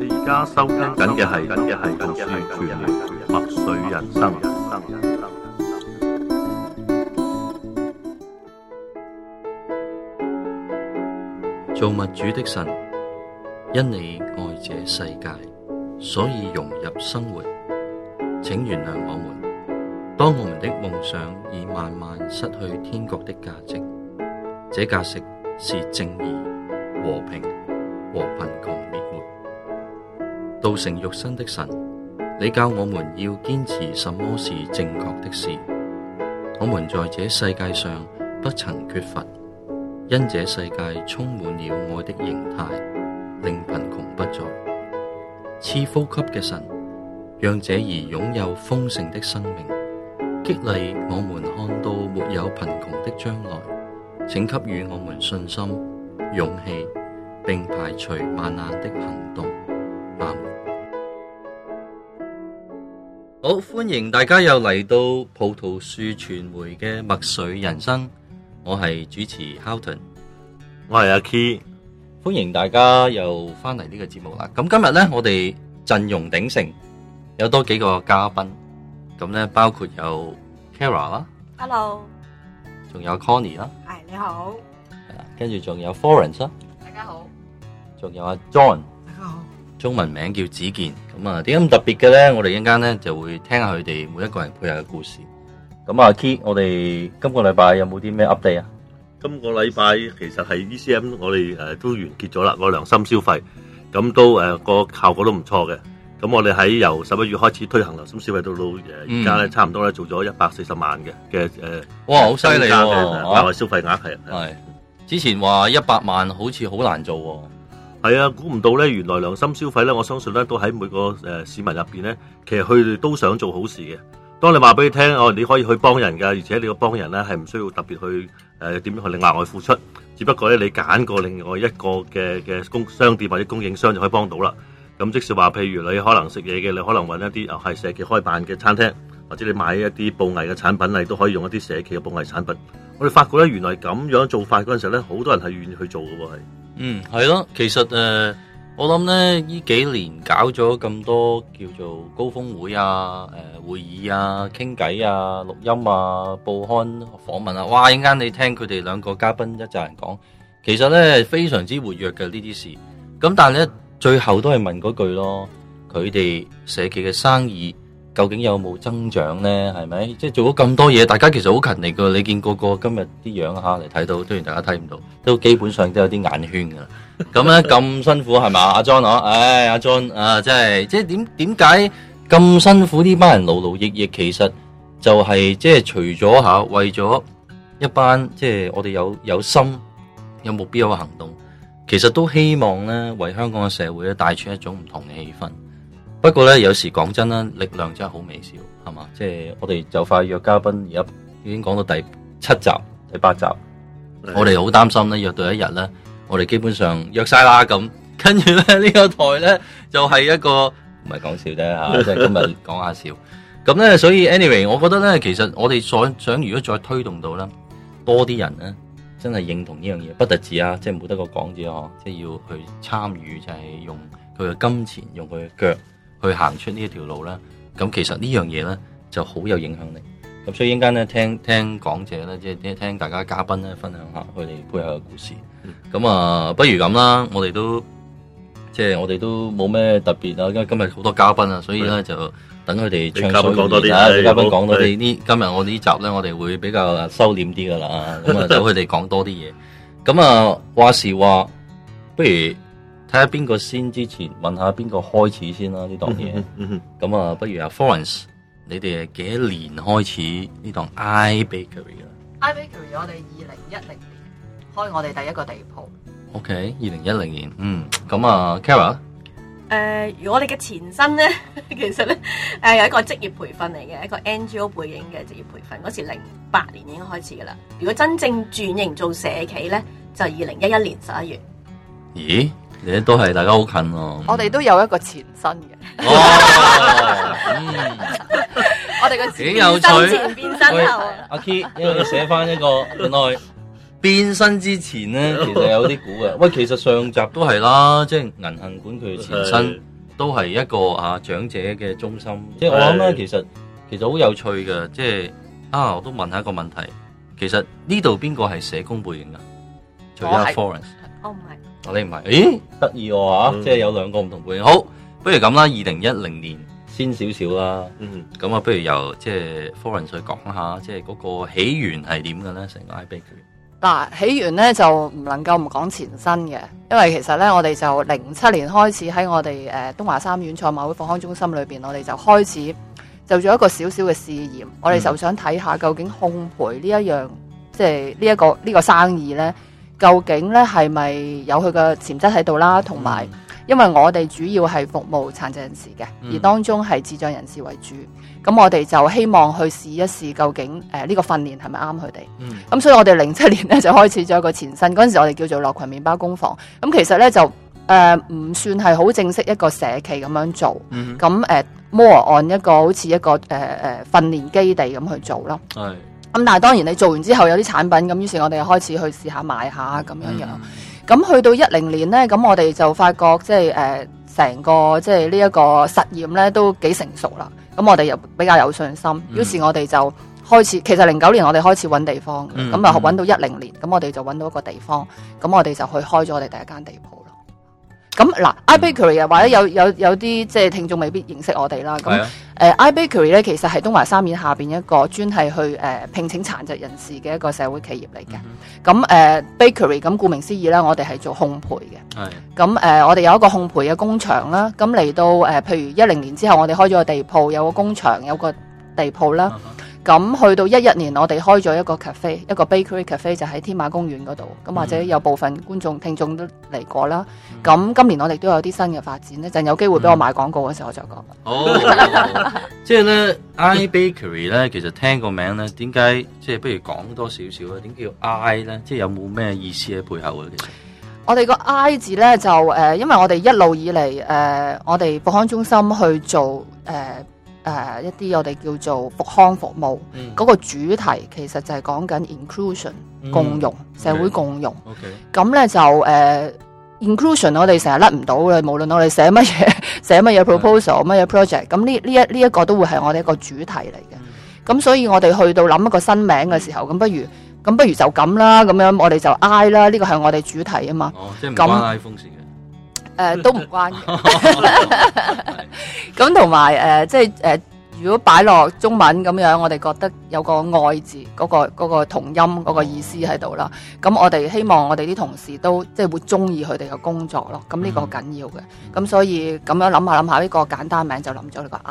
你而家收聽緊嘅係讀書權墨水人生。 造物主的神，因你愛這世界，所以融入生活。請原諒我們，當我們的夢想已慢慢失去天國的價值。這價值是正義、和平和貧窮滅沒。道成肉身的神，你教我們要堅持什麼是正確的事。我們在這世界上不曾缺乏，因這世界充滿了愛的形態，令貧窮不在。賜福給嘅神，讓這兒擁有豐盛的生命，激勵我們看到沒有貧窮的將來。請給予我們信心、勇氣，並排除萬難的行動。阿們。好，歡迎大家又嚟到葡萄樹傳媒嘅墨水人生，我係主持 Houghton， 我係阿 Key， 歡迎大家又翻嚟呢個節目啦。咁今日呢，我哋陣容鼎盛，有多幾個嘉賓，咁呢包括有 Kara 啦 ，Hello， 仲有 Connie 啦， 係你好， 係啦，跟住仲有 Florence 啦， 大家好， 仲有阿 John， 大家好， 中文名叫子健。咁啊，點解咁特別嘅咧？我哋一陣間咧就會聽下佢哋每一個人配合嘅故事。咁啊 Key， 我哋今個禮拜有冇啲咩 update 啊？ 今個禮拜其實係 ECM， 我哋都完結咗啦，個良心消費，咁都個效果都唔錯嘅。咁我哋喺由11月開始推行良心消費，到而家咧差唔多咧做咗140萬嘅哇，好犀利喎！ 額外消費額係之前話100萬好似好難做喎。 係啊，估唔到咧，原來良心消費咧，我相信咧都喺每個市民入邊咧，其實佢哋都想做好事嘅。當你話俾佢聽，你可以去幫人㗎，而且你個幫人咧係唔需要特別去點樣去另額外付出，只不過咧你揀過另外一個嘅商店或者供應商就可以幫到啦。咁即使話，譬如你可能食嘢嘅，你可能揾一啲係社企開辦嘅餐廳，或者你買一啲布藝嘅產品，你都可以用一啲社企嘅布藝產品。我哋發覺咧，原來咁樣做法嗰陣時咧，好多人係願意去做嘅喎，係。 係咯，其實我諗咧，呢幾年搞咗咁多叫做高峰會啊、會議啊、傾偈啊、錄音啊、報刊訪問啊，哇！一陣間你聽佢哋兩個嘉賓一陣人講，其實咧非常之活躍嘅呢啲事。咁但係咧，最後都係問嗰句咯，佢哋社企嘅生意究竟有冇增長咧？係咪？即係做咗咁多嘢，大家其實好勤力噶。你見個今日啲樣下嚟睇到，雖然大家睇唔到，都基本上都有啲眼圈噶啦。咁咧咁辛苦係嘛？阿 John 阿 John 啊，真係即係點解咁辛苦？呢班人勞勞役役，其實就係即係除咗為咗一班即係我哋有心、有目標、有行動，其實都希望咧為香港嘅社會咧帶出一種唔同嘅氣氛。不過咧，有時講真啦，力量真係好微小，係嘛？即係我哋就快約嘉賓，而家已經講到第7集、第8集，我哋好擔心咧，約到一日咧，我哋基本上約晒啦咁，跟住咧呢個台咧就係一個唔係講笑啫嚇，即係今日講下笑。咁咧，所以 anyway， 我覺得咧，其實我哋想如果再推動到咧，多啲人咧真係認同呢樣嘢，不特止啊，即係冇得個講字呵，即係要去參與，就係用佢嘅金錢，用佢嘅腳。去行出呢一條路啦，咁其實呢樣嘢咧就好有影響力。咁所以陣間咧聽講者咧，即係聽大家嘉賓咧分享下佢哋配合嘅故事。咁不如咁啦，我哋都冇咩特別啊，因為今日好多嘉賓啊，所以咧就等佢哋唱衰講多啲啊，嘉賓講多啲。今日我哋呢集咧，我哋會比較收斂啲噶啦，咁啊等佢哋講多啲嘢。咁話時話，不如睇下邊個先，之前問下邊個開始先啦呢檔嘢。咁不如阿 Florence， 你哋係幾多年開始呢檔 iBakery 啦 ？iBakery 我哋2010年開我哋第一個地鋪。 OK， 2010年，咁Kara， 我哋嘅前身咧，其實咧有一個職業培訓嚟嘅，一個 NGO 背景嘅職業培訓。嗰時08年已經開始噶啦。如果真正轉型做社企咧，就2011年11月。 咦？你都係大家好近喎。 我哋都有一個前身嘅。我哋個前身前變身後。 阿 Key， 因為你寫翻一個原來變身之前咧，其實有啲估嘅。喂，其實上集都係啦，即係銀杏館佢前身都係一個長者嘅中心。即係我諗咧，其實好有趣嘅。即係我都問下一個問題，其實呢度邊個係社工背景啊？除咗 Florence， 我唔係。 你唔係？咦，得意喎，即係有兩個唔同背景。好，不如咁啦，2010年先少少啦。咁不如由即係 Florence 去講下，即係嗰個起源係點嘅咧？成個 iBakery 嗱，起源咧就唔能夠唔講前身嘅，因為其實咧我哋就07年開始喺我哋東華三院賽馬會復康中心裏邊，我哋就開始就做一個小小嘅試驗。我哋就想睇下究竟烘焙呢一樣，即係呢個生意咧。究竟咧係咪有佢嘅潛質喺度啦？同埋，因為我哋主要係服務殘疾人士嘅，而當中係智障人士為主。咁我哋就希望去試一試，究竟呢個訓練係咪啱佢哋？咁所以我哋07年咧就開始咗一個前身。嗰陣時我哋叫做樂群麵包工房。咁其實咧就唔算係好正式一個社企咁樣做。咁more on一個好似一個訓練基地咁去做咯。係。咁但係當然你做完之後有啲產品，咁於是我哋開始去試下賣下咁樣樣。咁去到10年咧，咁我哋就發覺即係成個即係呢一個實驗咧都幾成熟啦。咁我哋又比較有信心，於是我哋就開始，其實09年我哋開始揾地方嘅，咁啊揾到10年，咁我哋就揾到一個地方，咁我哋就去開咗我哋第一間地鋪咯。咁嗱，iBakery 或者有啲即係聽眾未必認識我哋啦。咁iBakery 咧其實係東華三院下邊一個專係去聘請殘疾人士嘅一個社會企業嚟嘅。咁bakery 咁顧名思義啦，我哋係做烘焙嘅。咁我哋有一個烘焙嘅工場啦。咁嚟到譬如10年之後，我哋開咗個地鋪，有個工場，有個地鋪啦。咁去到11年，我哋開咗一個 cafe， 一個 bakery cafe 就喺天馬公園嗰度。咁或者有部分觀眾聽眾都嚟過啦。咁今年我哋都有啲新嘅發展咧，陣有機會俾我賣廣告嗰時候我再講。 即係咧 iBakery 咧，其實聽個名咧，點解即係不如講多少少咧？點叫 I 咧？即係有冇咩意思喺背後嘅？其實我哋個 I 字咧就因為我哋一路以嚟我哋復康中心去做一啲我哋叫做復康服務，嗰個主題其實就係講緊 inclusion 共融，社會共融。咁咧就inclusion 我哋成日甩唔到嘅，無論我哋寫乜嘢 proposal 乜嘢 project， 咁呢一個都會係我哋一個主題嚟嘅。咁所以我哋去到諗一個新名嘅時候，咁不如就咁啦，咁樣我哋就 I 啦，呢個係我哋主題啊嘛。 即係唔關 iPhone 事嘅。 都唔關嘅。咁同埋即係如果擺落中文咁樣，我哋覺得有個愛字嗰個同音嗰個意思喺度啦。咁我哋希望我哋啲同事都即係會中意佢哋嘅工作咯。咁呢個緊要嘅。咁所以咁樣諗下呢個簡單名就諗咗呢個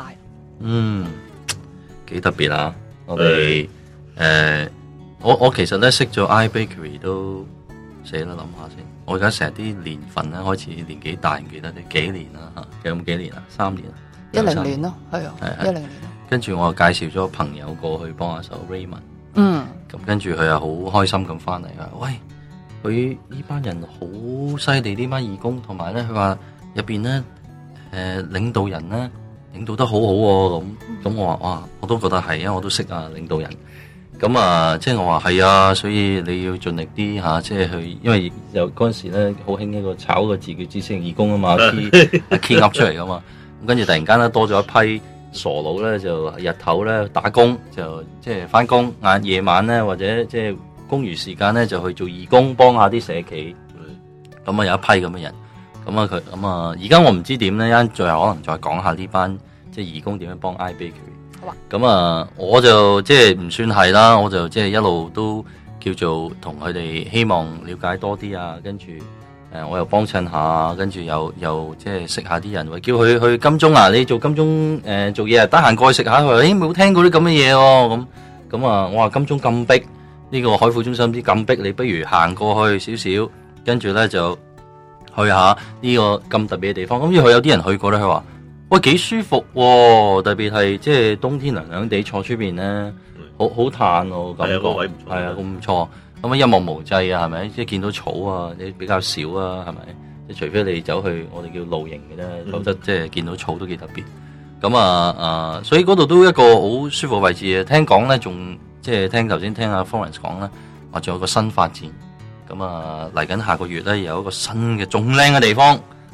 I。 幾特別啊！我哋我其實咧識咗 iBakery 都死啦，諗下先。我而家成日啲年份咧開始年紀大唔記得啲幾年啦嚇，有冇幾年啊？3年啊 ？10年咯，係啊，10年。 跟住我介紹咗朋友過去幫下手 Raymond。咁跟住佢又好開心咁翻嚟啊！喂，佢呢班人好犀利，呢班義工，同埋咧佢話入邊咧領導人咧領導得好好喎。咁我話哇，我都覺得係啊，我都識啊領導人。咁即係我話係啊，所以你要盡力啲嚇，即係去，因為有嗰陣時咧好興一個炒個字叫知識型義工啊嘛，key up 出嚟噶嘛。咁跟住突然間咧多咗一批傻佬咧，就日頭咧打工，就即係翻工，夜晚咧或者即係公餘時間咧就去做義工，幫下啲社企。咁有一批咁嘅人。而家我唔知點咧，一陣最後可能再講下呢班即係義工點樣幫 iBakery。咁我就即係唔算係啦，我就即係一路都叫做同佢哋希望了解多啲啊，跟住我又幫襯下，跟住又即係識下啲人，叫佢去金鐘啊，你做金鐘做嘢啊，得閒過去食下，佢話冇聽過啲咁嘅嘢喎，咁我話金鐘咁逼，呢個海富中心啲咁逼，你不如行過去少少，跟住咧就去下呢個咁特別嘅地方。咁因為佢有啲人去過咧，佢話喂幾舒服喎，特別係即係冬天涼涼地坐出邊咧，好嘆喎感覺，係啊，唔錯。咁一望無際啊，係咪？即係見到草啊，你比較少啊，係咪？即係除非你走去我哋叫露營嘅啫，否則即係見到草都幾特別。咁所以嗰度都一個好舒服嘅位置嘅。聽講咧，仲即係頭先聽阿 Florence 講啦，話仲有個新發展。咁嚟緊下個月咧，有一個新嘅仲靚嘅地方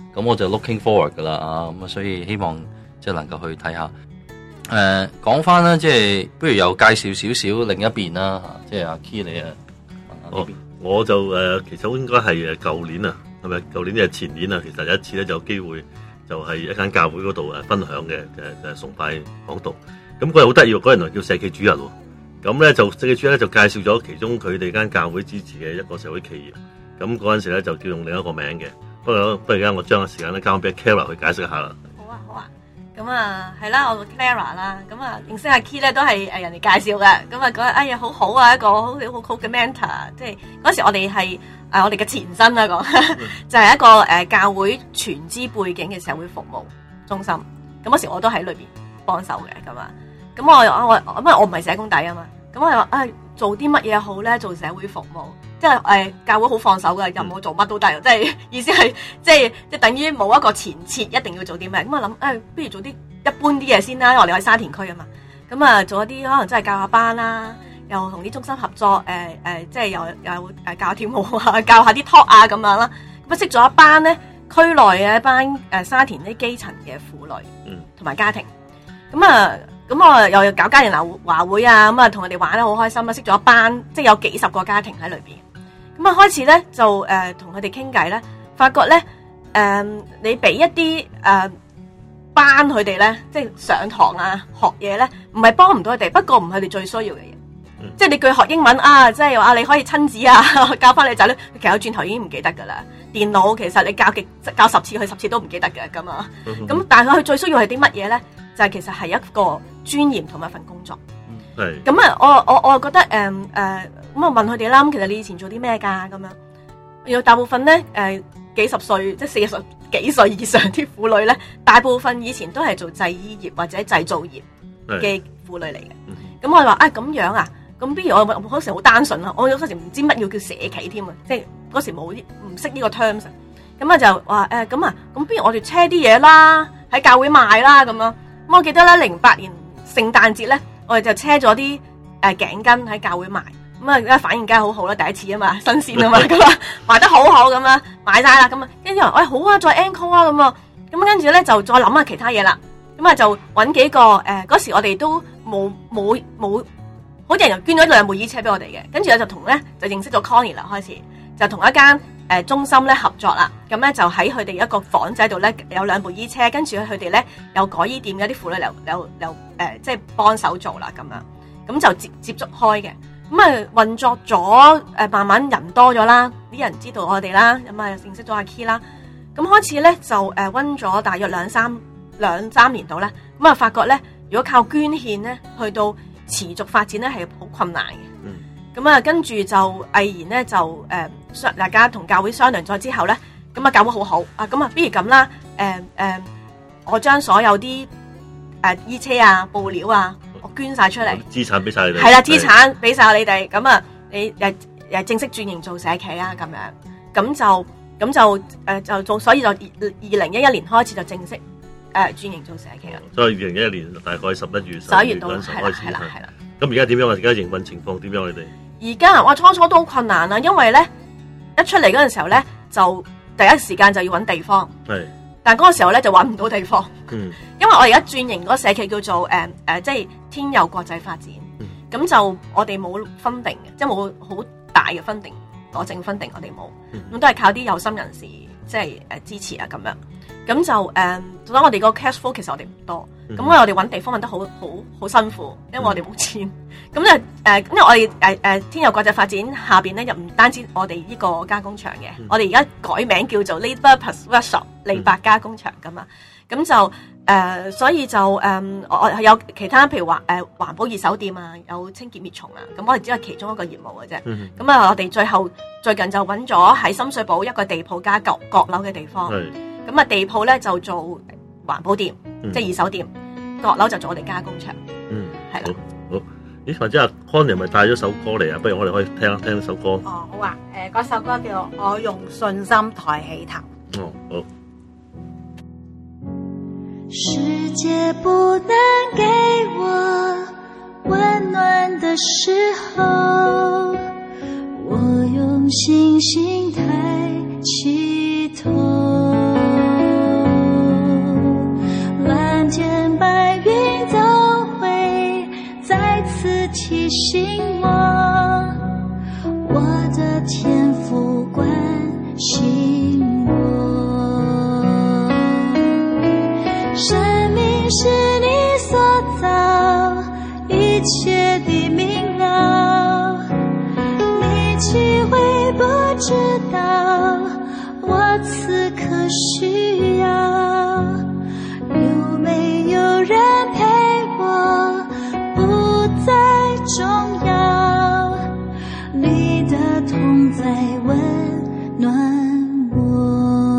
咁我就 looking forward 噶啦啊，咁啊所以希望即係能夠去睇下。講翻啦，即係不如又介紹少少另一邊啦，即係阿 Key 你啊， 我就其實應該係舊年啊，係咪？舊年定係前年啊？其實有一次咧就有機會就係一間教會嗰度分享嘅崇拜講道。咁嗰日好得意喎，嗰人叫社企主日喎。咁咧就社企主日咧就介紹咗其中佢哋間教會支持嘅一個社會企業。咁嗰陣時咧就叫用另一個名嘅。不如而家我將個時間咧交俾 Clara 去解釋一下啦。 好啊。咁啊，係啦，我叫 Clara 啦。咁啊，認識阿 Key 咧都係人哋介紹嘅。咁啊，覺得哎呀好好啊，一個好嘅 mentor。即係嗰時我哋係我哋嘅前身啦，講就係一個教會全資背景嘅社會服務中心。咁嗰時我都喺裏邊幫手嘅咁啊。咁我唔係社工底啊嘛。咁我話做啲乜嘢好咧？做社會服務，即係教會好放手嘅，任我做乜都得。即係意思係即係等於冇一個前設，一定要做啲咩。咁我諗不如做啲一般啲嘢先啦。因為我哋喺沙田區啊嘛。咁啊，做一啲可能真係教下班啦，又同啲中心合作，即係又教下跳舞啊，教下啲 talk 啊咁樣啦。咁啊，識咗一班咧區內嘅一班沙田啲基層嘅婦女，同埋家庭。咁我又搞家庭華會啊，咁啊同佢哋玩得好開心啊，識咗一班即係有幾十個家庭喺裏邊。咁啊開始咧就同佢哋傾偈咧，發覺咧你俾一啲班佢哋咧，即係上堂啊學嘢咧，唔係幫唔到佢哋，不過唔係佢哋最需要嘅嘢。即係你叫佢學英文啊，即係話你可以親子啊，教翻你仔女，其實轉頭已經唔記得噶啦。電腦其實你教10次，佢10次都唔記得嘅咁啊。咁但係佢最需要係啲乜嘢咧？就係其實係一個尊嚴同埋一份工作。係。咁啊，我覺得咁啊問佢哋啦。咁其實你以前做啲咩㗎？咁樣，有大部分咧幾十歲，即係40幾歲以上啲婦女咧，大部分以前都係做製衣業或者製造業嘅婦女嚟嘅。咁我話咁樣啊，咁不如我嗰時好單純啦，我有嗰時唔知乜要叫社企添啊，即係嗰時唔識呢個 terms。咁啊就話咁不如我哋車啲嘢啦，喺教會賣啦咁樣。咁我記得咧08年聖誕節咧，我哋就車咗啲頸巾喺教會賣，咁而家反應梗係好好啦，第一次啊嘛，新鮮啊嘛，咁啊賣得好好咁啊，買晒啦，咁啊跟住話好啊，再 encore 啊咁啊，咁跟住咧就再諗下其他嘢啦，咁啊就揾幾個嗰時我哋都冇，好多人又捐咗2部衣車俾我哋嘅，跟住我就就認識咗 Connie 啦，開始就同一間中心咧合作啦，咁咧就喺佢哋一個房仔度咧有2部衣車，跟住佢哋咧有改衣店嘅啲婦女有即係幫手做啦咁樣，咁就接觸開嘅，咁啊運作咗慢慢人多咗啦，啲人知道我哋啦，咁啊認識咗阿 Key 啦，咁開始咧就溫咗大約兩三年度咧，咁啊發覺咧如果靠捐獻咧去到持續發展咧係好困難嘅，咁啊跟住就毅然咧就大家同教會商量咗之後咧，咁啊教會好好啊，咁啊不如咁啦，我將所有啲衣車啊布料啊我捐晒出嚟， 資產俾晒你哋， 係啦，資產俾晒你哋，咁啊你正式轉型做社企啦，咁就做，所以就2011年開始就正式轉型做社企啦。 所以2011年大概11月到開始， 係啦。 咁而家點樣啊？而家營運情況點樣？你哋而家我初都好困難啦，因為咧一出嚟嗰陣時候咧，就第一時間就要揾地方，係，但嗰個時候咧就揾唔到地方，因為我而家轉型嗰個社企叫做即係天佑國際發展，咁就我哋冇分定嘅，即係冇好大嘅分定，攞正分定我哋冇，咁都係靠啲有心人士即係支持啊咁樣，咁就所以我哋個 cash flow 其實我哋唔多。咁我哋揾地方揾得好辛苦，因為我哋冇錢。咁就因為我哋天佑國際發展下邊咧，又唔單止我哋呢個加工場嘅，我哋而家改名叫做 Labour Plus Workshop 利百加工場噶嘛。咁就所以就我有其他譬如話環保二手店啊，有清潔滅蟲啊。咁我哋只係其中一個業務嘅啫。咁我哋最近就揾咗喺深水埗一個地鋪加閣樓嘅地方。咁地鋪咧就做環保店，即係二手店，閣樓就做我哋加工場。係啦。 好，咦？或者阿 Connie 咪帶咗首歌嚟啊？不如我哋可以聽首歌。 哦，好啊。嗰首歌叫《我用信心抬起頭》。 哦，好。 世界不能給我溫暖的時候，我用信心抬起頭。 一切的明了，你岂会不知道我此刻需要？有没有人陪我？不再重要，你的同在温暖我。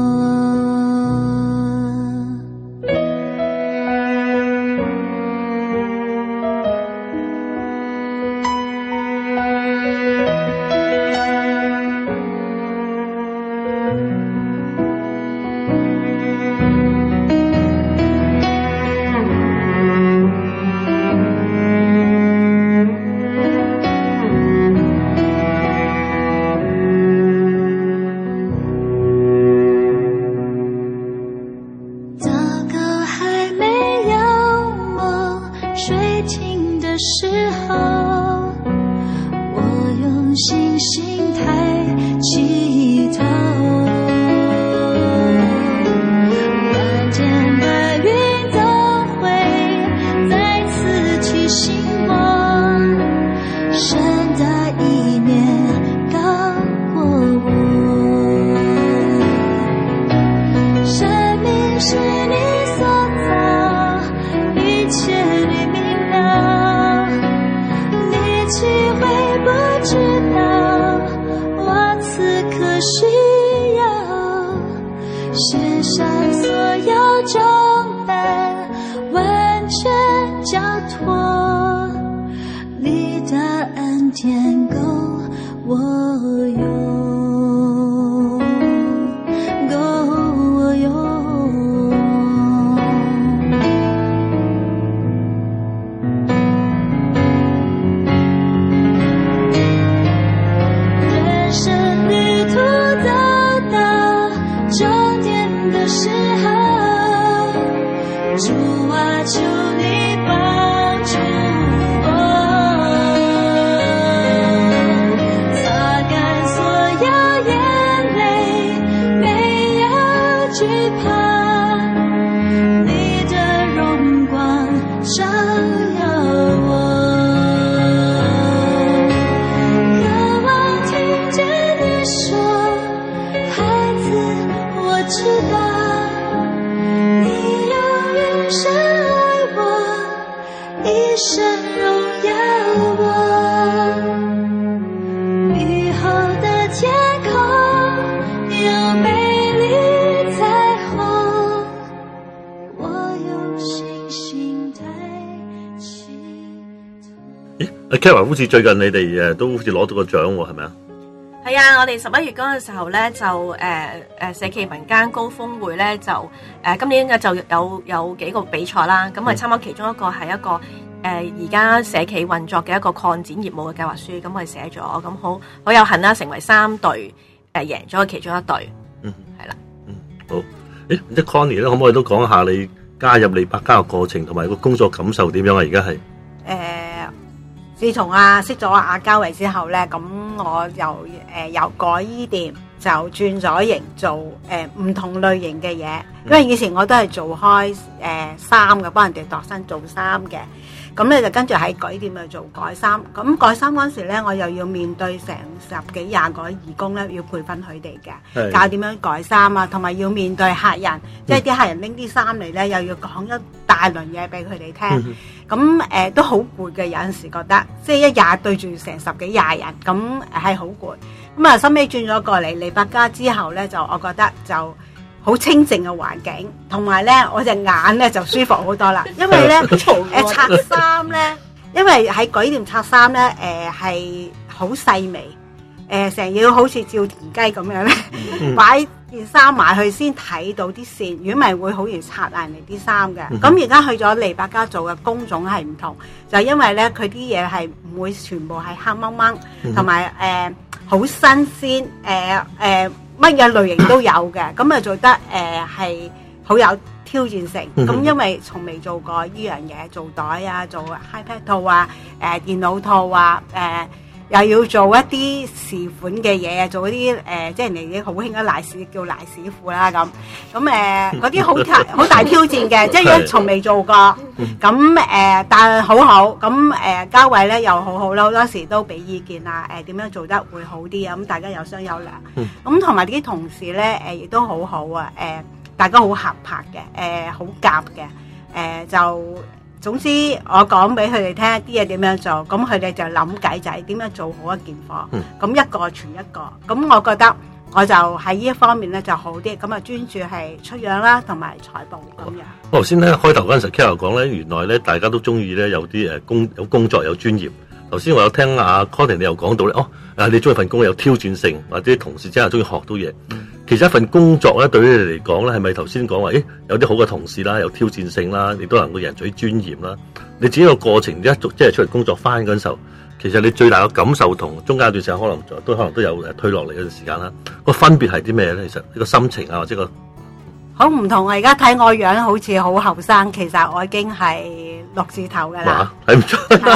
Kara 好似最近你哋都好似攞到個獎喎，係咪啊？ 係啊，我哋11月嗰個時候咧就社企民間高峰會咧就今年就有幾個比賽啦，咁我哋參加其中一個係一個而家社企運作嘅一個擴展業務嘅計劃書，咁我哋寫咗，咁好有幸啦，成為3隊贏咗其中一隊，係啦， 好，唔知 Connie 咧可唔可以都講下你加入利百家嘅過程同埋個工作感受點樣啊？而家係自從識咗阿嘉慧之後咧，咁我由改衣店就轉咗型做唔同類型嘅嘢，因為以前我都係做開衫嘅，幫人哋度身做衫嘅，咁咧就跟住喺改衣店度做改衫。咁改衫嗰陣時咧，我又要面對成10幾20個義工咧，要培訓佢哋嘅，教點樣改衫啊，同埋要面對客人，即係啲客人拎啲衫嚟咧，又要講一大輪嘢俾佢哋聽。咁都好攰嘅，有陣時覺得，即係一日對住成10幾20人，咁係好攰。咁啊，收尾轉咗過嚟利百家之後咧，就我覺得就好清靜嘅環境，同埋咧我隻眼咧就舒服好多啦。因為咧拆衫咧，因為喺改衣店拆衫咧，係好細微，成日要好似照田雞咁樣咧，擺件衫埋去先睇到啲線，如果唔係會好容易拆爛你啲衫嘅。咁而家去咗利百家做嘅工種係唔同，就係因為咧佢啲嘢係唔會全部係黑掹掹，同埋好新鮮，乜嘢類型都有嘅，咁啊做得係好有挑戰性。咁因為從未做過呢樣嘢，做袋啊，做 iPad 套啊，電腦套啊， 又要做一啲時款嘅嘢，做一啲即係人哋已經好興嘅賴屎叫賴屎褲啦咁嗰啲好大挑戰嘅，即係因為從未做過，咁但係好好，咁嘉偉咧又好好啦，好多時都俾意見啊，點樣做得會好啲啊，咁大家有商有量，咁同埋啲同事咧亦都好好啊，大家好合拍嘅，好夾嘅，就總之我講俾佢哋聽啲嘢點樣做，咁佢哋就諗計仔點樣做好一件貨，咁一個傳一個，咁我覺得我就喺呢一方面咧就好啲，咁啊專注係出樣啦，同埋財報咁樣。 我頭先咧開頭嗰陣時 Carol 講咧，原來咧大家都中意咧有啲有工作有專業。頭先我有聽阿 Colin 你又講到咧，你中意份工有挑戰性，或者同事真係中意學到嘢。其實一份工作咧，對於你嚟講咧，係咪頭先講話，有啲好嘅同事啦，有挑戰性啦，你都能夠人嘴尊嚴啦。你自己個過程即係出嚟工作翻嗰陣時候，其實你最大嘅感受同中間一段時間可能都有退落嚟嗰段時間啦。個分別係啲咩咧？其實呢個心情啊，或者個好唔同啊！而家睇我樣好似好後生，其實我已經係6字頭㗎啦， 睇唔出。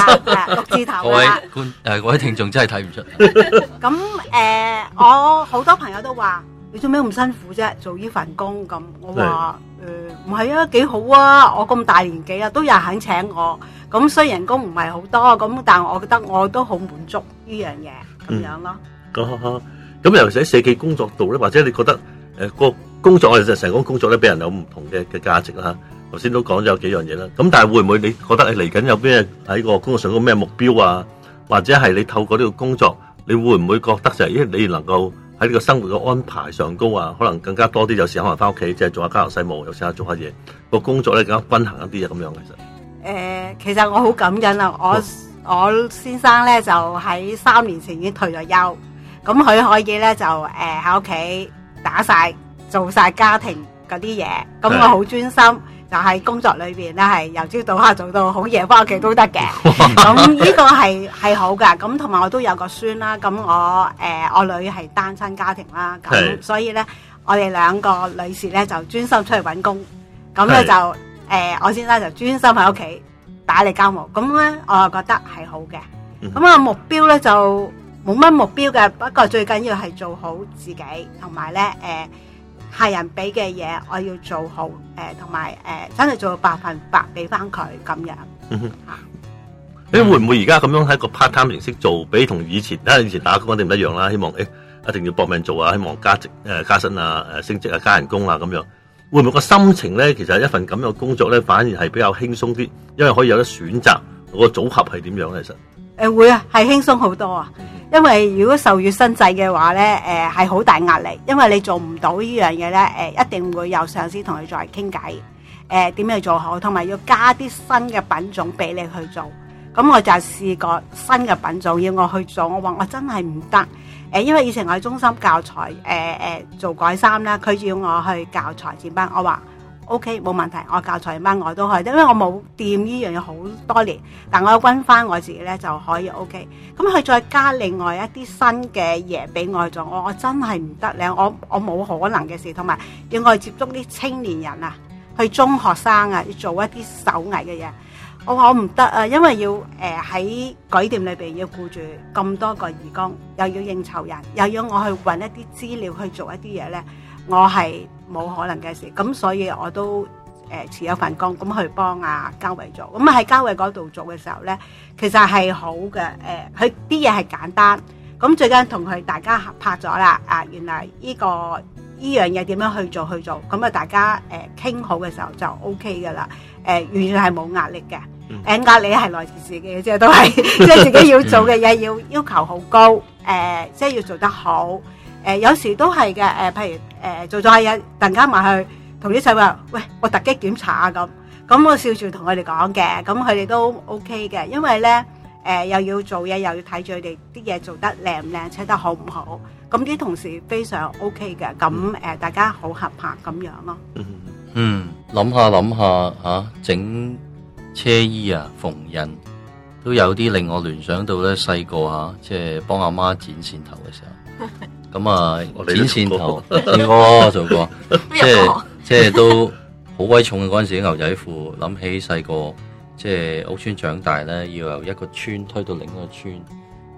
6字頭啦。 各位聽眾真係睇唔出。 咁我好多朋友都話：你做咩咁辛苦啫？做呢份工咁，我話唔係啊，幾好啊！我咁大年紀啊，都有人肯請我。咁雖然人工唔係好多，咁但係我覺得我都好滿足呢樣嘢咁樣咯。 咁尤其喺社企工作度咧，或者你覺得個工作我哋就成個工作咧，俾人有唔同嘅價值啦。頭先都講咗有幾樣嘢啦。咁但係會唔會你覺得你嚟緊有咩喺個工作上有咩目標啊？或者係你透過呢個工作，你會唔會覺得就係你能夠喺呢個生活嘅安排上高啊，可能更加多啲，有時可能翻屋企即係做下家頭細務，有時做下嘢，個工作咧更加均衡一啲啊咁樣其實。 其實我好感恩啊！我先生咧就喺3年前已經退咗休，咁佢可以咧就喺屋企打晒做晒家庭嗰啲嘢，咁我好專心，就喺工作裏邊咧係由朝到黑做到好夜翻屋企都得嘅。咁呢個係好噶，咁同埋我都有個孫啦，咁我女係單親家庭啦，咁所以咧我哋2個女士咧就專心出去揾工，咁咧就我先生就專心喺屋企打理家務，咁咧我就覺得係好嘅。咁啊目標咧就冇乜目標嘅，不過最緊要係做好自己，同埋咧客人俾嘅嘢我要做好，同埋真係做到100%俾翻佢咁樣。 你會唔會而家咁樣喺個 part time 形式做，比同以前打工一定唔一樣啦？希望一定要搏命做啊，希望加薪啊、升職啊、加人工啊咁樣。會唔會個心情咧？其實一份咁樣嘅工作咧，反而係比較輕鬆啲，因為可以有得選擇。個組合係點樣咧？其實會啊，係輕鬆好多啊。因為如果受月薪制嘅話咧，係好大壓力，因為你做唔到呢樣嘢咧，一定會有上司同你再傾偈，點樣做好，同埋要加啲新嘅品種俾你去做。咁我就試過新嘅品種要我去做，我話我真係唔得。因為以前我喺中心教材，做改衫啦，佢要我去教裁剪班，我話 OK 冇問題，我教裁剪班我都可以，因為我冇掂呢樣嘢好多年，但我溫翻我自己咧就可以 OK。咁佢再加另外一啲新嘅嘢俾我做，我真係唔得咧，我冇可能嘅事，同埋要我去接觸啲青年人啊，去中學生啊，要做一啲手藝嘅嘢。我話我唔得啊，因為要喺舉店裏邊要顧住咁多個義工，又要應酬人，又要我去揾一啲資料去做一啲嘢咧，我係冇可能嘅事。咁所以我都辭咗份工，咁去幫阿嘉偉做。咁喺嘉偉嗰度做嘅時候咧，其實係好嘅。佢啲嘢係簡單，咁最緊同佢大家合拍咗啦。原來呢樣嘢點樣去做，咁啊大家傾好嘅時候就 OK 噶啦。完全係冇壓力嘅。壓力係來自自己嘅啫，都係即係自己要做嘅嘢要求好高，即係要做得好。有時都係嘅，譬如做咗下嘢，突然間埋去同啲細路話：喂，我突擊檢查啊咁我笑住同佢哋講嘅，咁佢哋都 OK 嘅，因為咧又要做嘢，又要睇住佢哋啲嘢做得靚唔靚，車得好唔好。咁啲同事非常 OK 嘅，咁大家好合拍咁樣咯。 諗下嚇整車衣啊，縫紉都有啲令我聯想到咧細個嚇，即係幫阿媽剪線頭嘅時候。咁啊，剪線頭做過，即係都好鬼重嘅嗰陣時啲牛仔褲。諗起細個即係屋村長大咧，要由一個村推到另一個村，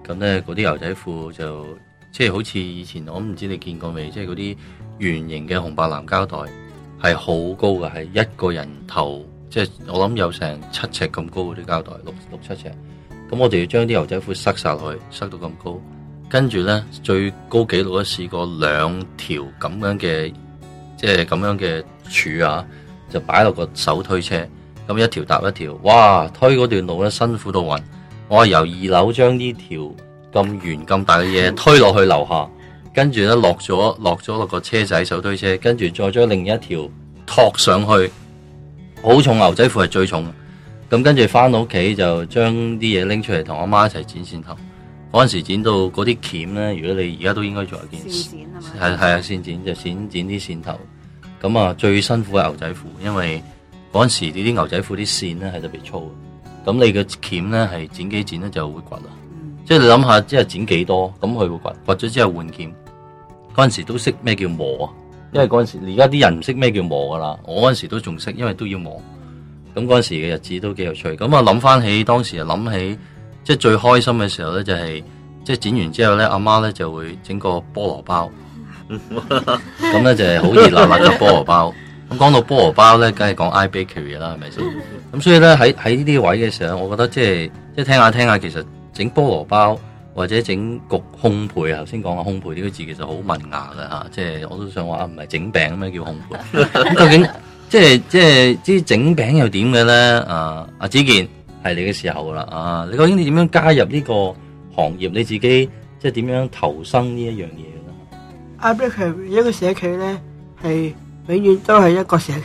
咁咧嗰啲牛仔褲就即係好似以前我唔知你見過未，即係嗰啲圓形嘅紅白藍膠袋係好高嘅，係一個人頭，即係我諗有成7尺咁高嗰啲膠袋，六七尺。咁我哋要將啲牛仔褲塞晒落去，塞到咁高，跟住咧最高紀錄咧試過2條咁樣嘅，即係咁樣嘅柱啊，就擺落個手推車，咁一條搭一條，哇！推嗰段路咧辛苦到暈，我係由2樓將呢條咁圓咁大嘅嘢推落去樓下，跟住咧落咗落個車仔手推車，跟住再將另一條托上去，好重牛仔褲係最重嘅。咁跟住翻到屋企就將啲嘢拎出嚟同阿媽一齊剪線頭。嗰陣時剪到嗰啲鉗咧，如果你而家都應該做一件線剪係嘛？ 係啊，線剪就剪啲線頭。咁啊最辛苦係牛仔褲，因為嗰陣時呢啲牛仔褲啲線咧係特別粗，咁你嘅鉗咧係剪幾剪咧就會掘啦。即係你諗下，即係剪幾多，咁佢會掘咗之後換鉗。嗰陣時都識咩叫磨啊，因為嗰陣時而家啲人唔識咩叫磨噶啦，我嗰陣時都仲識，因為都要磨。咁嗰陣時嘅日子都幾有趣，咁啊諗翻起當時啊諗起，即係最開心嘅時候咧，就係即係剪完之後咧，阿媽咧就會整個菠蘿包，咁咧就係好熱辣辣嘅菠蘿包。咁講到菠蘿包咧，梗係講 I Bakery 啦，係咪先？咁所以咧喺呢啲位嘅時候，我覺得即係聽下，其實整菠蘿包或者整焗烘焙啊，頭先講嘅烘焙呢個字其實好文雅嘅嚇，即係我都想話唔係整餅咩叫烘焙？咁究竟？即係啲整餅又點嘅咧？阿子健係你嘅時候啦！你究竟你點樣加入呢個行業？你自己即係點樣投身呢一樣嘢咧 ？I Bakery 一個社企咧，係永遠都係一個社企。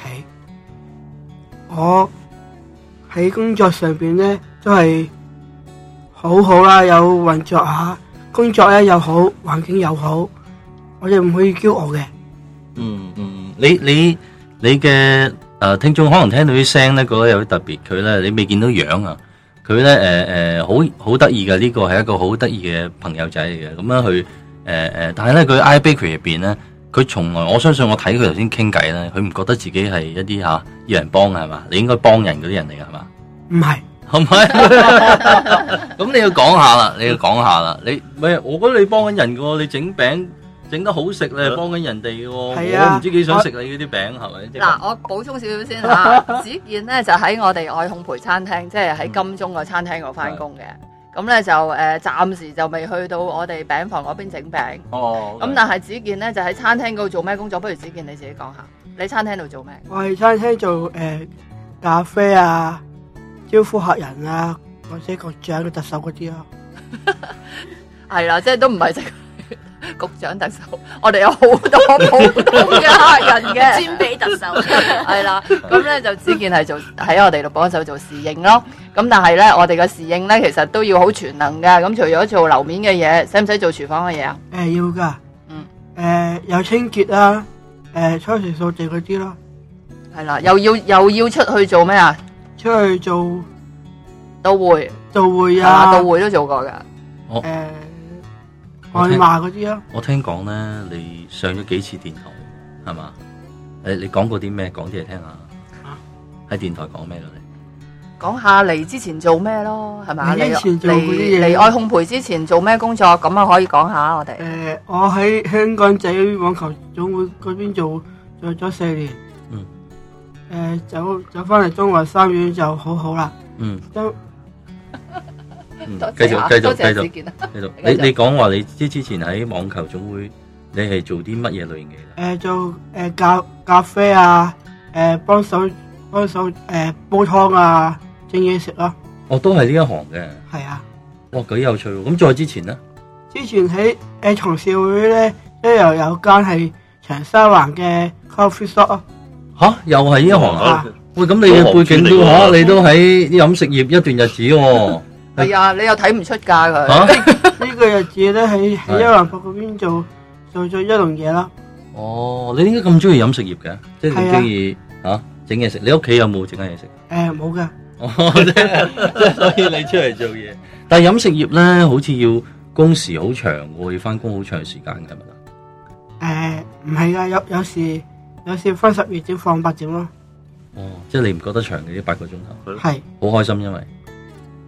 我喺工作上邊咧都係好好啦，有運作下，工作咧又好，環境又好，我哋唔可以驕傲嘅。 你嘅聽眾可能聽到啲聲咧，覺得有啲特別。佢咧你未見到樣啊，佢咧好得意嘅，呢個係一個好得意嘅朋友仔嚟嘅。咁樣佢但係咧佢 I Bakery 入邊咧，佢從來我相信我睇佢頭先傾偈咧，佢唔覺得自己係一啲要人幫嘅係嘛？你應該幫人嗰啲人嚟嘅係嘛？ 唔係， 係咪？咁你要講下啦，你唔係我覺得你幫緊人嘅喎，你整餅。整得好食咧，幫緊人哋嘅喎，我唔知幾想食你嗰啲餅係咪？ 嗱，我補充少少先嚇，子健咧就喺我哋愛烘焙餐廳，即係喺金鐘個餐廳度翻工嘅。咁咧就暫時就未去到我哋餅房嗰邊整餅。哦。咁但係子健咧就喺餐廳嗰度做咩工作？不如子健你自己講下，你餐廳度做咩？ 我喺餐廳做咖啡啊，招呼客人啊，或者局長嘅特首嗰啲咯。 係啦，即係都唔係局長特首，我哋有好多普通嘅客人嘅， 專俾特首係啦。咁咧就子健係做喺我哋度幫手做侍應咯。咁但係咧，我哋嘅侍應咧其實都要好全能㗎。咁除咗做樓面嘅嘢，使唔使做廚房嘅嘢啊？ 要㗎。有清潔啦，初時掃地嗰啲咯。係啦，又要出去做咩啊？ 出去做到會啊，到會都做過㗎。 外賣嗰啲咯。 我聽講咧，你上咗幾次電台係嘛？你講過啲咩？講啲嚟聽下。喺電台講咩咯？你講下嚟之前做咩咯？係咪？ 嚟之前做嗰啲嘢。 嚟愛烘焙之前做咩工作？咁啊可以講下我哋。 我喺香港仔網球總會嗰邊做咗4年。走翻嚟中華三院就好啦。 繼續。你講話你之前喺網球總會，你係做啲乜嘢類型嘅？ 做咖啡啊，幫手煲湯啊，整嘢食咯。 都係呢一行嘅。係啊。 哇，幾有趣喎！咁再之前咧？ 之前喺同事會咧，又有間係長沙灣嘅 coffee shop 咯。 又係呢一行啊？喂，咁你嘅背景都你都喺飲食業一段日子喎。 係啊，你又睇唔出㗎佢。 呢個日子咧喺一環博嗰邊做咗一籠嘢啦。 你點解咁中意飲食業嘅？即係你中意整嘢食？你屋企有冇整緊嘢食？ 冇㗎。 即係所以你出嚟做嘢。但係飲食業咧，好似要工時好長喎，要翻工好長時間㗎，係咪？唔係㗎，有時翻12點放8點咯。 即係你唔覺得長嘅呢8個鐘頭？ 係。 好開心，因為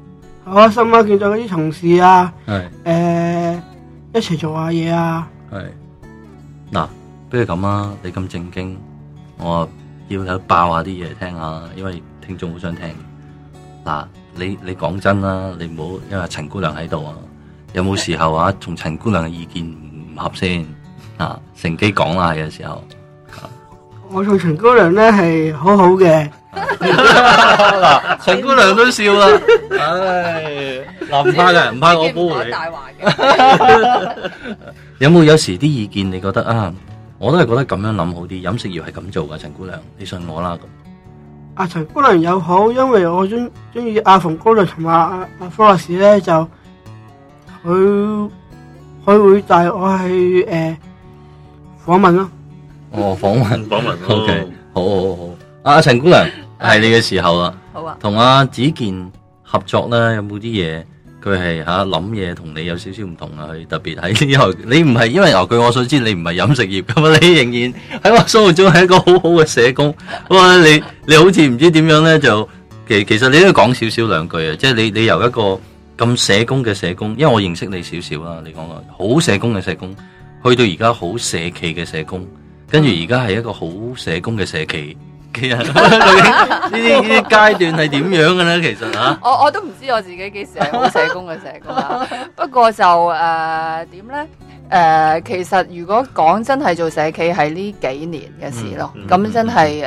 好開心啊！見到嗰啲同事啊， 係一齊做下嘢啊。 係嗱，不如咁啊，你咁正經，我要有爆下啲嘢嚟聽下，因為聽眾好想聽。嗱，你講真啦，你唔好因為陳姑娘喺度啊，有冇時候啊，同陳姑娘嘅意見唔合先啊？乘機講啦嘅時候。 我同陳姑娘咧係好好嘅。 嗱，陳姑娘都笑啦，唉，嗱，唔怕嘅，唔怕我保護你。 大話嘅。 有時啲意見你覺得啊，我都係覺得咁樣諗好啲，飲食業係咁做噶，陳姑娘，你信我啦咁。 阿陳姑娘有好，因為我中意阿馮姑娘同埋阿科樂士咧，就佢會帶我去訪問咯。 哦，訪問，OK，好。阿陳姑娘係你嘅時候啦， 好啊。 同阿子健合作咧，有冇啲嘢佢係諗嘢同你有少少唔同啊？佢特別喺呢行，你唔係因為據我所知你唔係飲食業噶嘛，你仍然喺我心目中係一個好好嘅社工。哇，你好似唔知點樣咧，就其實你都要講少兩句啊，即係你由一個咁社工嘅社工，因為我認識你少少啦，你講個好社工嘅社工，去到而家好社企嘅社工，跟住而家係一個好社工嘅社企。其實呢啲階段係點樣嘅咧？其實啊， 我都唔知我自己幾時係好社工嘅社工啦。不過就點咧？其實如果講真係做社企係呢幾年嘅事咯。咁真係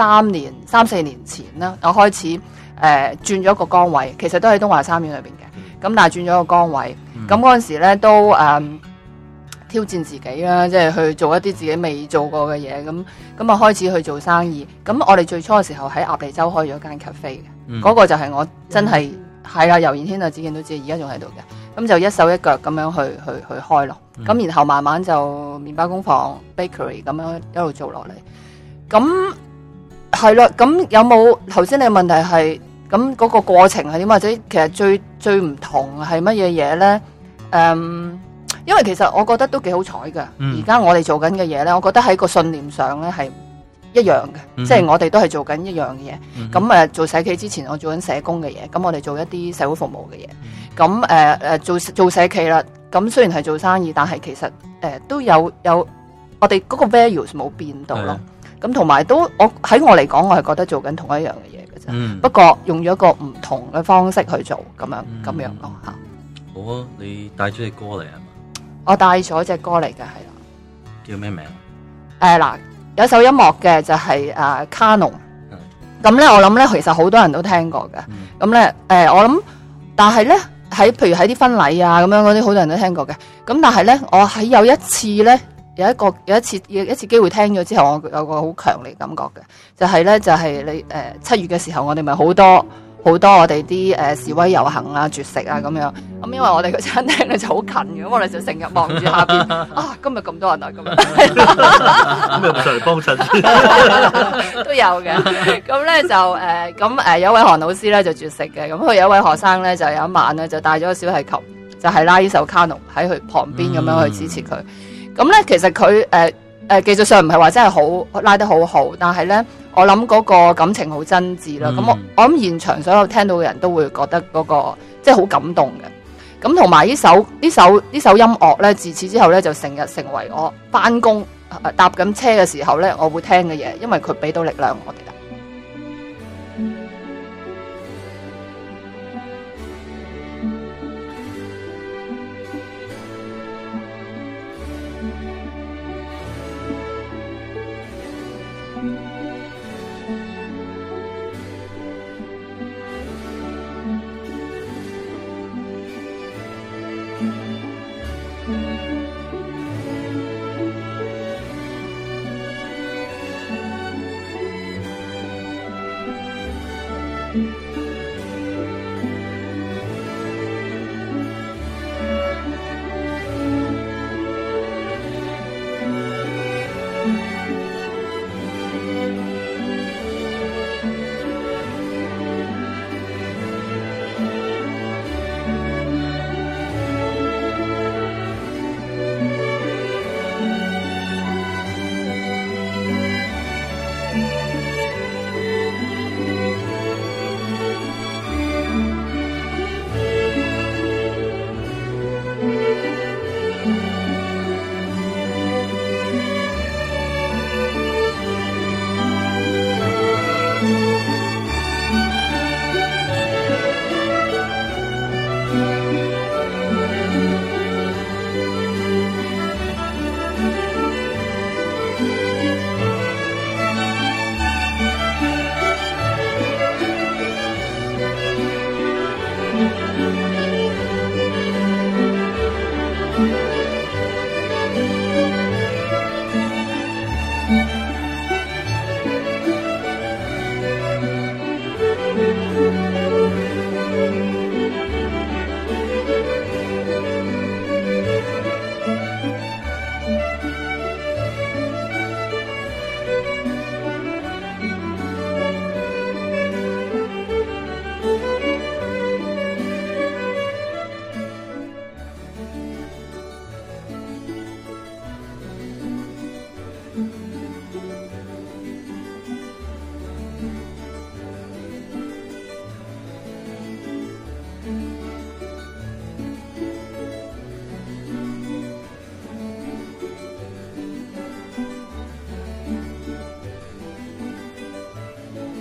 3、4年前啦，我開始轉咗個崗位，其實都喺東華三院裏邊嘅。咁但係轉咗個崗位，咁嗰陣時咧都挑戰自己啦，即係去做一啲自己未做過嘅嘢，咁啊開始去做生意。咁我哋最初嘅時候喺鴨脷洲開咗間 cafe 嘅，嗰個就係我真係係啦，游燕軒啊、子健都知，而家仲喺度嘅。咁就一手一腳咁樣去開咯。咁然後慢慢就麵包工房 bakery 咁樣一路做落嚟。咁係啦，咁有冇頭先你嘅問題係咁嗰個過程係點，或者其實最唔同係乜嘢嘢咧？因為其實我覺得都幾好彩嘅，而家我哋做緊嘅嘢咧，我覺得喺個信念上咧係一樣嘅，即係我哋都係做緊一樣嘅嘢。咁做社企之前，我做緊社工嘅嘢，咁我哋做一啲社會服務嘅嘢。咁做社企啦，咁雖然係做生意，但係其實都有我哋嗰個 values 冇變到咯。咁同埋都喺我嚟講，我係覺得做緊同一樣嘅嘢嘅啫。不過用咗一個唔同嘅方式去做，咁樣咯嚇。 好啊，你帶咗隻歌嚟係嘛？ 我帶咗隻歌嚟嘅，係啦。 叫咩名？ 嗱，有首音樂嘅就係卡農。咁咧，我諗咧，其實好多人都聽過嘅。咁咧，我諗，但係咧，譬如喺啲婚禮啊咁樣嗰啲，好多人都聽過嘅。咁但係咧，我喺有一次咧，有一次機會聽咗之後，我有個好強烈感覺嘅，就係你7月嘅時候，我哋咪好多我哋啲示威遊行啊、絕食啊咁樣。咁因為我哋個餐廳咧就好近嘅，咁我哋就成日望住下邊啊，今日咁多人啊咁樣。 咁有冇上嚟幫襯？ 都有嘅。咁咧就有位韓老師咧就絕食嘅，咁佢有一位學生咧就有一晚咧就帶咗個小提琴，就係拉呢首卡農喺佢旁邊咁樣去支持佢。咁咧其實佢技術上唔係話真係好拉得好好，但係咧我諗嗰個感情好真摯啦。咁我諗現場所有聽到嘅人都會覺得嗰個即係好感動嘅。咁同埋呢首音樂咧，自此之後咧就成為我返工搭緊車嘅時候咧，我會聽嘅嘢，因為佢俾到力量我哋啦。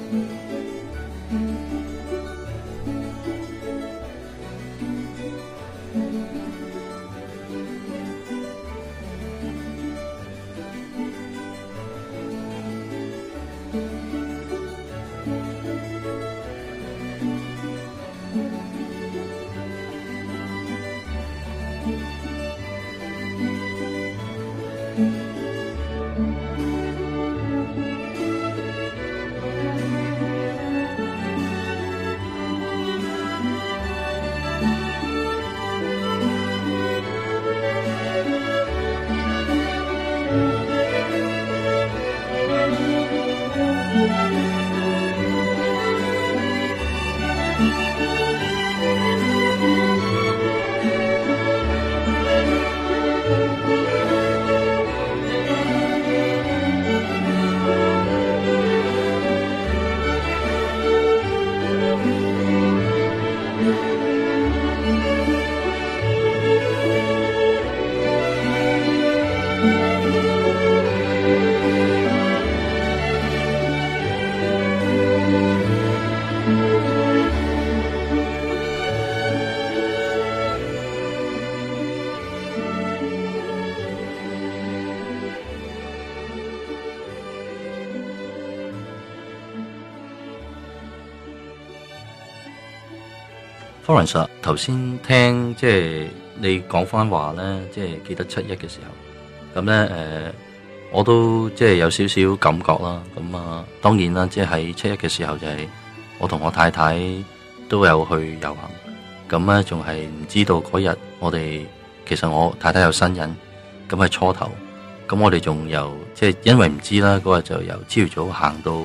Florence 頭先聽即係你講翻話咧，即係記得7·1嘅時候，咁咧我都即係有少少感覺啦。咁啊，當然啦，即係喺7·1嘅時候就係我同我太太都有去遊行，咁咧仲係唔知道嗰日我哋其實我太太有新人，咁係初頭，咁我哋仲由即係因為唔知啦，嗰日就由朝頭早行到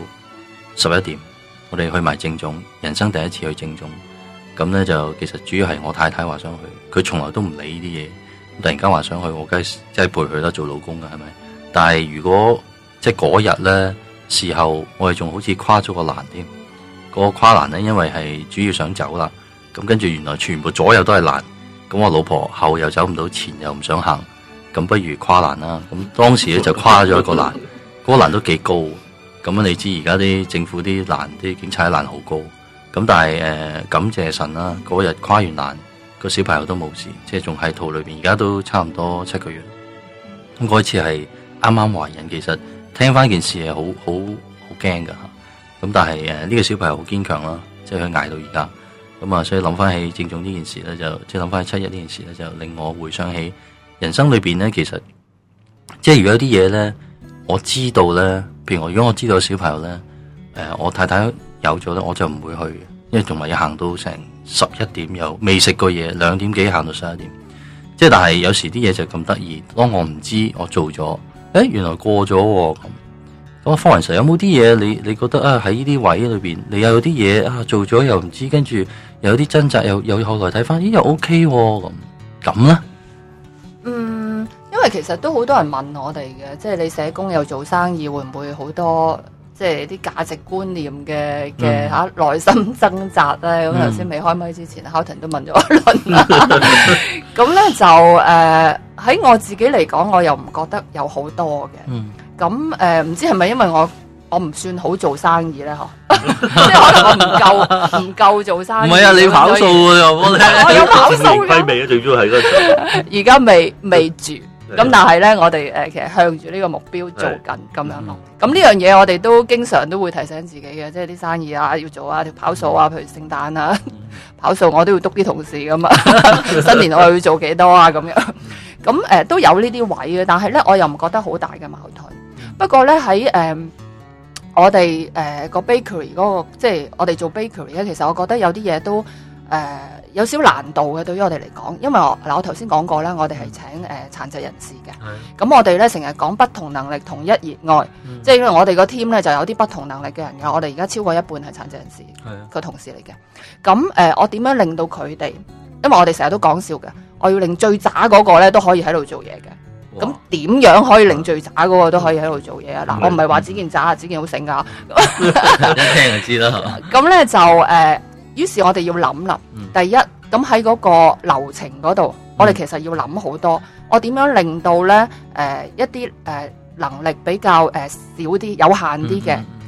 11點，我哋去埋正總，人生第一次去正總。咁咧就其實主要係我太太話想去，佢從來都唔理呢啲嘢，突然間話想去，我梗係即係陪佢啦，做老公噶係咪？但係如果即係嗰日咧事後，我哋仲好似跨咗個欄添，嗰個跨欄咧，因為係主要想走啦，咁跟住原來全部左右都係欄，咁我老婆後又走唔到，前又唔想行，咁不如跨欄啦。咁當時咧就跨咗一個欄，嗰個欄都幾高，咁你知而家啲政府啲欄啲警察欄好高。咁但係感謝神啦，嗰日跨完欄，個小朋友都冇事，即係仲喺肚裏邊，而家都差唔多7個月。咁嗰次係啱啱懷孕，其實聽翻件事係好驚噶嚇。咁但係呢個小朋友好堅強啦，即係佢捱到而家。咁啊，所以諗翻起正總呢件事咧，就即係諗翻起7·1呢件事咧，就令我回想起人生裏邊咧，其實即係如果有啲嘢咧，我知道咧，譬如如果我知道小朋友咧，我太太有咗咧，我就唔會去，因為仲咪要行到成11點，又未食過嘢，2點幾行到11點。即係但係有時啲嘢就咁得意，當我唔知我做咗，原來過咗喎咁。咁啊，方雲 Sir 有冇啲嘢你覺得啊喺呢啲位裏邊，你又有啲嘢啊做咗又唔知，跟住又有啲掙扎，又後來睇翻，咦又 OK 喎咁咧？ 因為其實都好多人問我哋嘅，即係你社工又做生意，會唔會好多？即係啲價值觀念嘅內心掙扎咧，咁頭先未開麥之前，Houghton 都問咗一輪啦。咁咧就喺我自己嚟講，我又唔覺得有好多嘅。咁唔知係咪因為我唔算好做生意咧？嗬，即係可能我唔夠做生意。唔係啊，你跑數又我有跑數嘅。 規未啊，最主要係嗰陣。 而家未住。咁但係咧，我哋其實向住呢個目標做緊咁樣咯。咁呢樣嘢我哋都經常都會提醒自己嘅，即係啲生意啊要做啊，條跑數啊，譬如聖誕啊跑數，我都要督啲同事噶嘛。新年我又要做幾多啊咁樣。咁都有呢啲位嘅，但係咧我又唔覺得好大嘅矛盾。不過咧喺我哋個 bakery 嗰個，即係我哋做 bakery 咧，其實我覺得有啲嘢都有少難度嘅，對於我哋嚟講，因為我頭先講過啦，我哋係請殘疾人士嘅，咁我哋咧成日講不同能力同一熱愛，即係因為我哋個 team 咧就有啲不同能力嘅人嘅，我哋而家超過一半係殘疾人士個同事嚟嘅，咁我點樣令到佢哋？因為我哋成日都講笑嘅，我要令最渣嗰個咧都可以喺度做嘢嘅，咁點樣可以令最渣嗰個都可以喺度做嘢啊？嗱，我唔係話子健渣，子健好醒噶， 一聽就知啦。 咁咧就於是我哋要諗啦，第一咁喺嗰個流程嗰度，我哋其實要諗好多，我點樣令到咧一啲能力比較少啲、有限啲嘅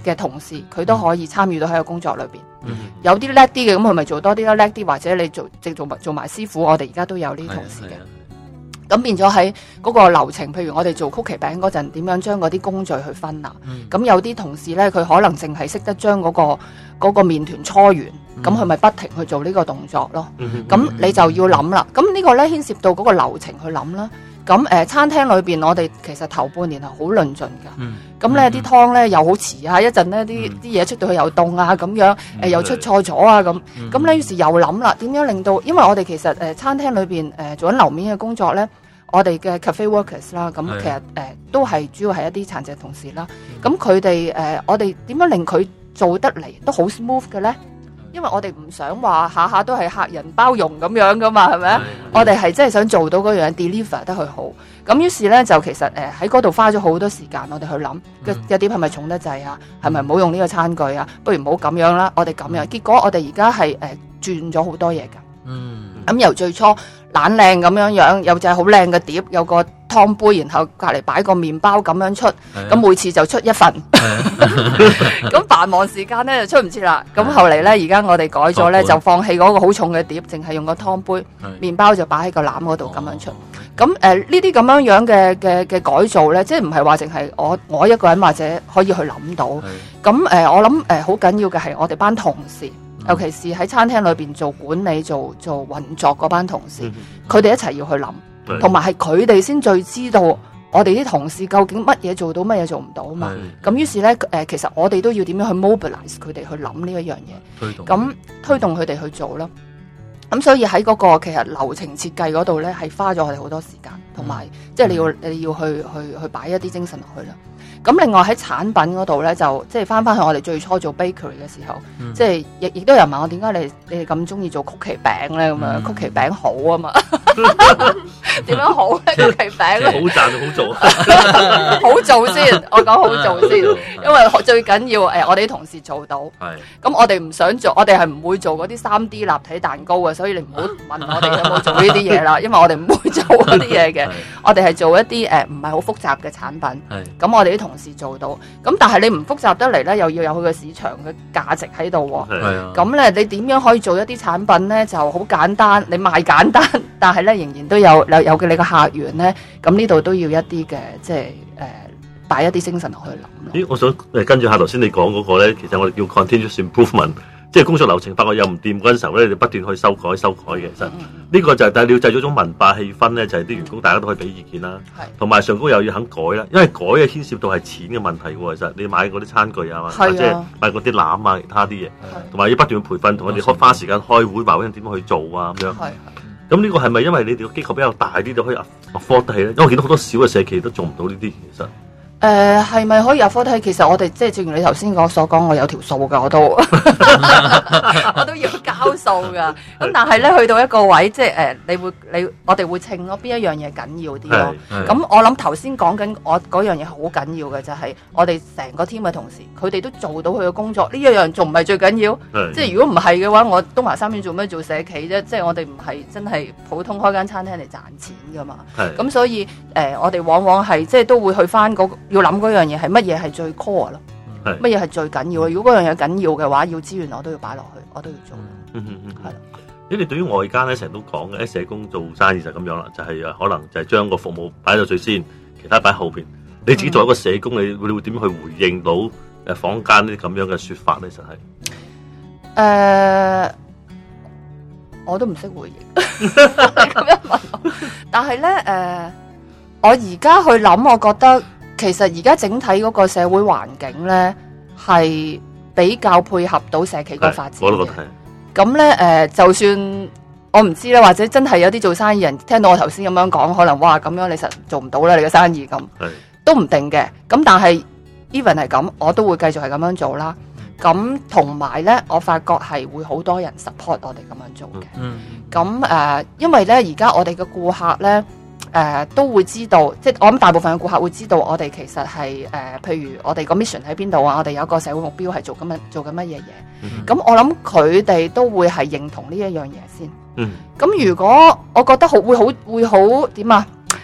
嘅同事，佢都可以參與到喺個工作裏邊。 嗯有啲叻啲嘅，咁佢咪做多啲啦；叻啲或者你做埋師傅，我哋而家都有呢啲同事嘅。咁變咗喺嗰個流程，譬如我哋做曲奇餅嗰陣，點樣將嗰啲工序去分啊？咁、有啲同事咧，佢可能淨係識得將嗰個麵團搓完，咁佢咪不停去做呢個動作咯。咁、你就要諗啦。咁呢個咧牽涉到嗰個流程去諗啦。咁餐廳裏邊，我哋其實頭半年係好論盡㗎。咁咧啲湯咧又好遲啊，一陣咧啲嘢出到去又凍啊，咁樣又出錯咗啊咁。咁咧於是又諗啦，點樣令到？因為我哋其實餐廳裏邊做緊樓面嘅工作咧，我哋嘅 cafe workers 啦，咁其實都係主要係一啲殘疾同事啦。咁佢哋我哋點樣令佢做得嚟都好 smooth 嘅咧？因為我哋唔想話下下都係客人包容咁樣噶嘛，係咪？我哋係真係想做到嗰樣 deliver 得佢好。咁於是咧就其實喺嗰度花咗好多時間，我哋去諗有啲係咪重得滯啊？係咪唔好用呢個餐具啊？不如唔好咁樣啦，我哋咁樣。結果我哋而家係轉咗好多嘢㗎。咁由最初懶靚咁樣，有隻好靚嘅碟，有個湯杯，然後隔離擺個麵包咁樣出，咁每次就出一份。咁繁忙時間咧就出唔切啦。咁後嚟咧，而家我哋改咗咧，就放棄嗰個好重嘅碟，淨係用個湯杯，麵包就擺喺個籃嗰度咁樣出。咁呢啲咁樣嘅改造咧，即係唔係話淨係我一個人或者可以去諗到。咁我諗好緊要嘅係我哋班同事。尤其是喺餐廳裏邊做管理、做運作嗰班同事，佢哋一齊要去諗，同埋係佢哋先最知道我哋啲同事究竟乜嘢做到，乜嘢做唔到啊嘛。咁於是咧，其實我哋都要點樣去 mobilize 佢哋去諗呢一樣嘢，咁推動佢哋去做咯。咁所以喺嗰個其實流程設計嗰度咧，係花咗我哋好多時間，同埋即係你要去擺一啲精神落去啦。咁另外喺產品嗰度咧，就即係翻去我哋最初做 bakery 嘅時候，即係亦都有人問我點解你哋咁中意做曲奇餅咧？咁樣曲奇餅好啊嘛，點樣好咧？曲奇餅好賺好做， 好做先，我講好做先，因為最緊要我哋啲同事做到。咁我哋唔想做，我哋係唔會做嗰啲3D 立體蛋糕嘅，所以你唔好問我哋有冇做呢啲嘢啦，因為我哋唔會做嗰啲嘢嘅。我哋係做一啲唔係好複雜嘅產品。咁我哋啲同事做到，咁但係你唔複雜得嚟咧，又要有佢嘅市場嘅價值喺度喎。咁咧，你點樣可以做一啲產品咧？就好簡單，你賣簡單，但係咧仍然都有嘅你個客源咧。咁呢度都要一啲嘅，即係擺一啲精神落去諗。 咦，我想跟住下頭先你講嗰個咧，其實我哋叫 continuous improvement。即係工作流程發覺又唔掂嗰陣時候咧，你不斷去修改嘅。其實呢個就係，但係你要製造種文化氣氛咧，就係啲員工大家都可以俾意見啦。同埋上高又要肯改啦，因為改嘅牽涉到係錢嘅問題喎。其實你買嗰啲餐具啊，或者買嗰啲籃啊，其他啲嘢，同埋要不斷培訓，同我哋花時間開會，話俾人點樣去做啊咁樣。咁呢個係咪因為你哋個機構比較大啲，就可以 afford 得起咧？因為我見到好多小嘅社企都做唔到呢啲，其實。 係咪可以 afford 得起？其實我哋即係正如你頭先所講，我有條數㗎，我都我都要交數㗎。咁但係咧，去到一個位，即係我哋會稱咯，邊一樣嘢緊要啲咯。咁我諗頭先講緊我嗰樣嘢好緊要嘅就係我哋成個 team 嘅同事，佢哋都做到佢嘅工作，呢一樣仲唔係最緊要？即係如果唔係嘅話，我東華三院做咩做社企啫？即係我哋唔係真係普通開間餐廳嚟賺錢㗎嘛。咁所以我哋往往係即係都會去返要諗嗰樣嘢係乜嘢係最 core 咯，乜嘢係最緊要？如果嗰樣嘢緊要嘅話，要資源我都要擺落去，我都要做。係。 你哋對於外間咧成日都講嘅，社工做生意就咁樣啦，就係可能就係將個服務擺到最先，其他擺後邊。你自己作為一個社工，你會點樣去回應到坊間呢啲咁樣嘅説法咧？實係我都唔識回應，你咁樣問我。但係咧我而家去諗，我覺得。其實而家整體嗰個社會環境咧，係比較配合到社企個發展嘅。我都覺得係。咁咧就算我唔知啦，或者真係有啲做生意人聽到我頭先咁樣講，可能哇咁樣你實做唔到啦，你嘅生意咁，都唔定嘅。咁但係 even 係咁，我都會繼續係咁樣做啦。咁同埋咧，我發覺係會好多人 support 我哋咁樣做嘅。咁因為咧而家我哋嘅顧客咧。都會知道，即係我諗大部分嘅顧客會知道我哋其實係譬如我哋個 mission 喺邊度啊，我哋有一個社會目標係做緊乜嘢嘢。咁我諗佢哋都會係認同呢一樣嘢先。咁如果我覺得會好點啊？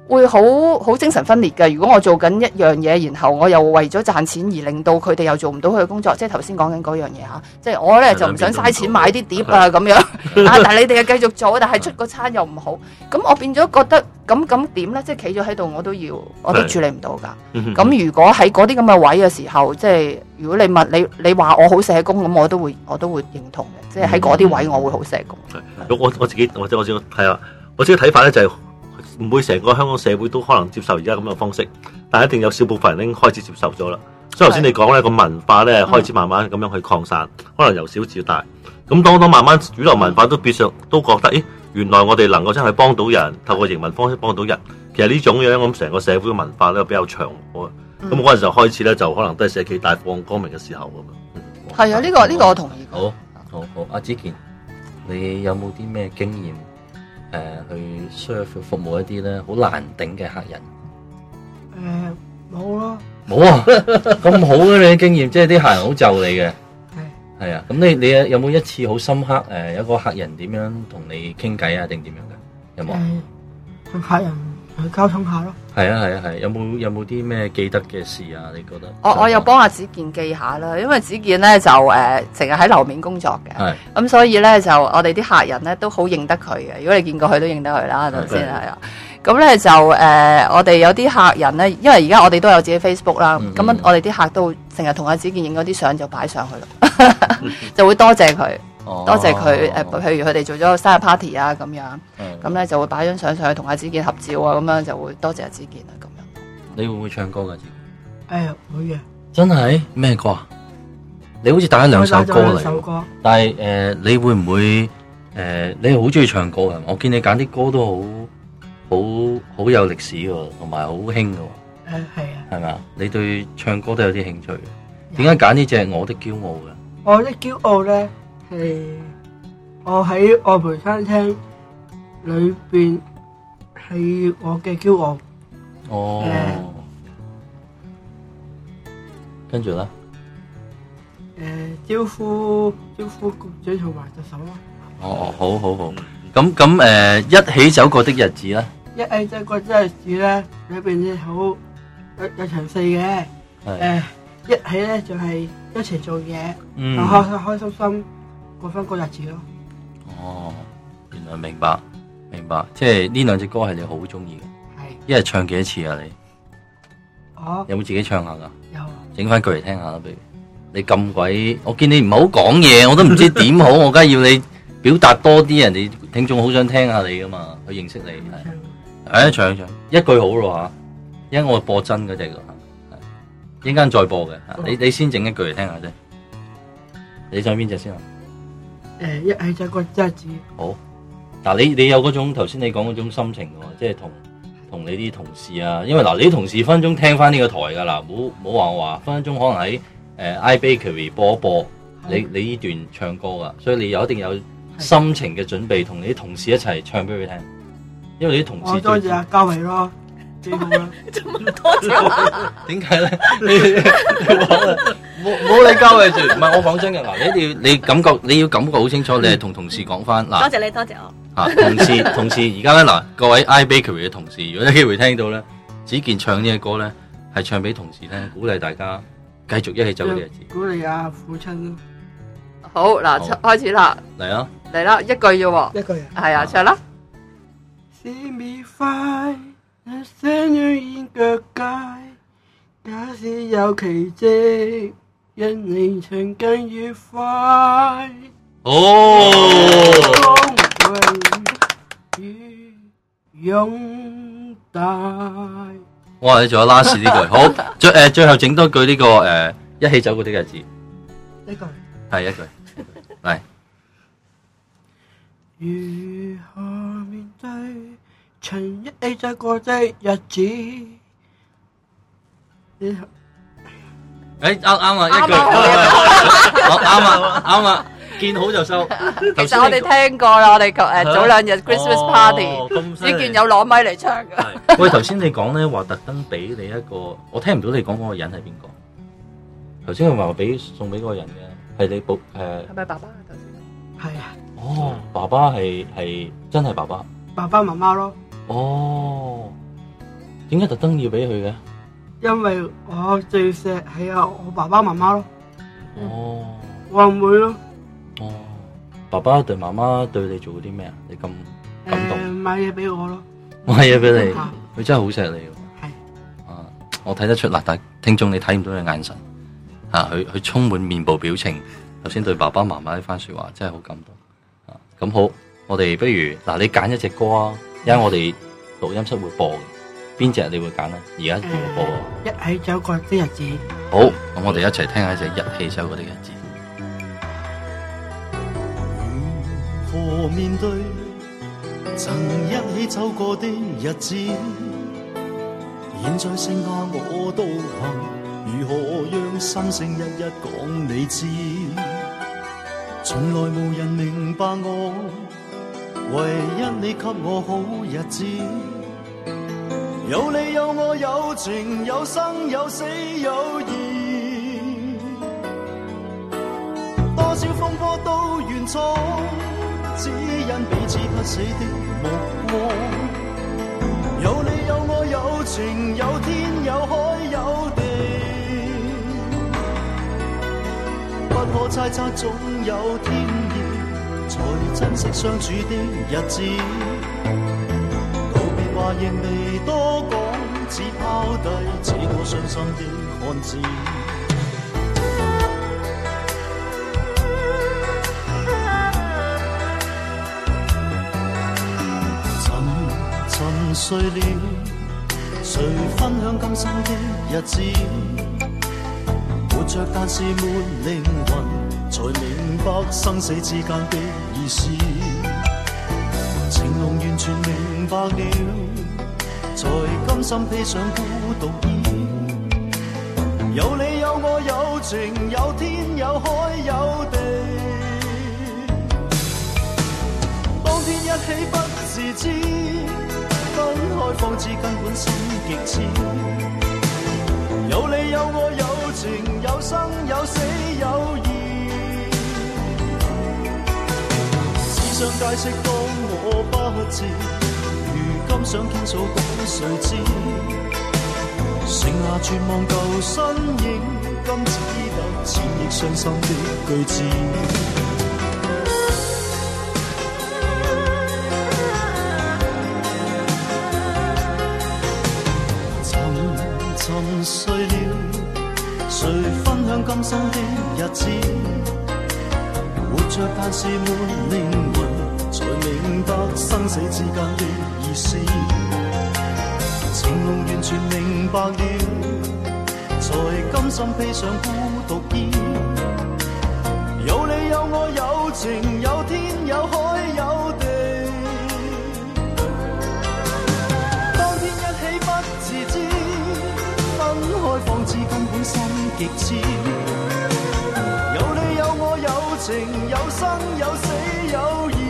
會好精神分裂嘅。如果我做緊一樣嘢，然後我又為咗賺錢而令到佢哋又做唔到佢嘅工作，即係頭先講緊嗰樣嘢嚇。即係我咧就唔想嘥錢買啲碟啊咁樣，但係你哋又繼續做，但係出個餐又唔好，咁我變咗覺得咁點咧？即係企咗喺度我都處理唔到㗎。咁如果喺嗰啲咁嘅位嘅時候，即係如果你問你話我好社工咁，我都會認同嘅。即係喺嗰啲位我會好社工。 我自己係啊，我自己睇法咧就係唔會成個香港社會都可能接受而家咁嘅方式，但係一定有少部分人已經開始接受咗啦。所以頭先你講咧個文化咧開始慢慢咁樣去擴散，可能由小至大。咁當慢慢主流文化都變相都覺得，原來我哋能夠真係幫到人，透過營運方式幫到人。其實呢種樣咁成個社會嘅文化咧比較長和。咁嗰陣時候開始咧就可能都係社企大放光明嘅時候咁樣。 係啊，呢個我同意。 好，阿子健，你有冇啲咩經驗？去 serve 服務一啲咧好難頂嘅客人。 冇咯。 冇啊，咁好嘅你嘅經驗，即係啲客人好就你嘅。係啊，咁你有冇一次好深刻有一個客人點樣同你傾偈啊，定點樣嘅？有冇？ 同客人去溝通下咯。係啊，有冇啲咩記得嘅事啊？你覺得？ 我又幫阿子健記下啦，因為子健咧就成日喺樓面工作嘅，咁所以咧就我哋啲客人咧都好認得佢嘅。如果你見過佢都認得佢啦，頭先係啊。咁咧就我哋有啲客人咧，因為而家我哋都有自己 Facebook 啦，咁我哋啲客都成日同阿子健影嗰啲相就擺上去咯，就會多謝佢。多謝佢譬如佢哋做咗生日 party 啊咁樣，咁咧就會擺張相上去同阿子健合照啊，咁樣就會多謝阿子健啊咁樣。 你會唔會唱歌㗎？子健？ 會嘅。 真係咩歌啊？你好似帶咗兩首歌嚟，但係你會唔會你係好中意唱歌嘅？我見你揀啲歌都好有歷史喎，同埋好興嘅喎。 係啊。 係咪啊？你對唱歌都有啲興趣嘅？點解揀呢隻《我的驕傲》嘅？ 我的驕傲咧。係我喺愛培餐廳裏邊係我嘅驕傲。 跟住咧， 招呼局長同埋特首咯。 好。咁一起走過的日子咧， 一起走過的日子咧，裏邊咧好有場戲嘅。一起咧就係一齊做嘢，開心。過翻個日子咯。 原來明白，即係呢兩隻歌係你好中意嘅。係。一日唱幾多次啊？你？有冇自己唱下噶？有。整翻句嚟聽下啦，不如。你咁鬼，我見你唔好講嘢，我都唔知點好，我梗係要你表達多啲，人哋聽眾好想聽下你噶嘛，去認識你。係。唱一句好咯吓，一陣我播真嗰隻噶，一陣間再播嘅。你先整一句嚟聽下啫。你唱邊隻先啊？ 一起走過的日子。好， 嗱你有嗰種頭先你講嗰種心情喎，即係同你啲同事啊，因為嗱你啲同事分鐘聽翻呢個台噶啦，唔好話我話分鐘可能喺iBakery 播一播你呢段唱歌噶，所以你一定有心情嘅準備，同你啲同事一齊唱俾佢聽，因為你啲同事多謝阿嘉偉咯。幾好啦！ 多謝。 點解咧？冇你交嘅住，唔係我講真嘅嗱，你要感覺好清楚，你係同同事講翻嗱。 多謝你，多謝我。 同事而家咧嗱，各位 iBakery 嘅同事，如果有機會聽到咧，子健唱呢隻歌咧，係唱俾同事聽，鼓勵大家繼續一起走嘅日子。 鼓勵阿父親咯。 好嗱，開始啦。 嚟啊！ 嚟啦，一句啫喎。 一句。 係啊，唱啦。 See me fly。那聲音腳界，假使有奇蹟，因你曾更愉快。擁戴。 哇！你仲有 last 呢句，好，最後整多句呢個一起走過的日子。 一句。 係一句，嚟。 如何面對？曾一起走過的日子， 啱啊，一句，啱啊，見好就收。 其實我哋聽過啦，我哋早兩日 Christmas Party，子健有攞咪嚟唱㗎。 喂，頭先你講咧話特登俾你一個，我聽唔到你講嗰個人係邊個？頭先佢話送俾嗰個人嘅係你係咪爸爸啊？頭先係啊。 爸爸係真係爸爸。 爸爸媽媽咯。 點解特登要俾佢嘅？ 因為我最錫係我爸爸媽媽咯， 哦我阿妹咯。 哦，爸爸對媽媽對你做咗啲咩啊？你咁感動， 買嘢俾我咯。 買嘢俾你， 啊佢真係好錫你喎。 係啊，我睇得出嗱，但聽眾你睇唔到佢眼神啊，佢充滿面部表情。頭先對爸爸媽媽呢番說話真係好感動啊！咁好，我哋不如嗱，你揀一隻歌啊，因為我哋錄音室會播嘅，邊隻你會揀啊？而家要播啊！ 一起走過的日子。 好，咁我哋一齊聽下一隻一起走過的日子。 如何面對曾一起走過的日子？現在剩下我獨行，如何讓心聲一一講你知？從來無人明白我，唯一你給我好日子。有你有我有情有生有死有義，多少風波都願闖，只因彼此不死的目光。有你有我有情有天有海有地，不可猜測總有天意，才珍惜相處的日子。道別話仍未多講，只拋低這個傷心的漢子。沉睡了，誰分享今生的日子？活着但是沒靈魂，才明白生死之間的意思。情濃完全明白了，才甘心披上孤獨衣。有你有我有情有天有海有地，當天一起不自知，分開方知根本心極痴。有你有我有情有生有死有義，只想解釋當我不知，如今想傾訴講誰知？剩下絕望舊身影，今只得千億傷心的句子。沉睡了，誰分享今生的日子？活着但是沒靈魂，才明白生死之間的意思。情濃完全明白了，才甘心披上孤獨衣。有你有我有情有天有海有地，當天一起不自知，分開方知根本心極痴。有你有我有情有生有死有義，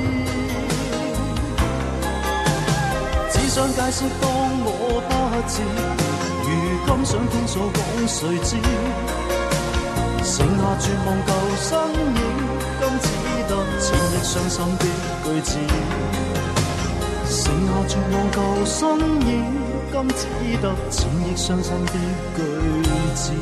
只想解釋當我不知，如今想傾訴講誰知？剩下絕望舊身影，今只得千億傷心的句子。剩下絕望舊身影，今只得千億傷心的句子。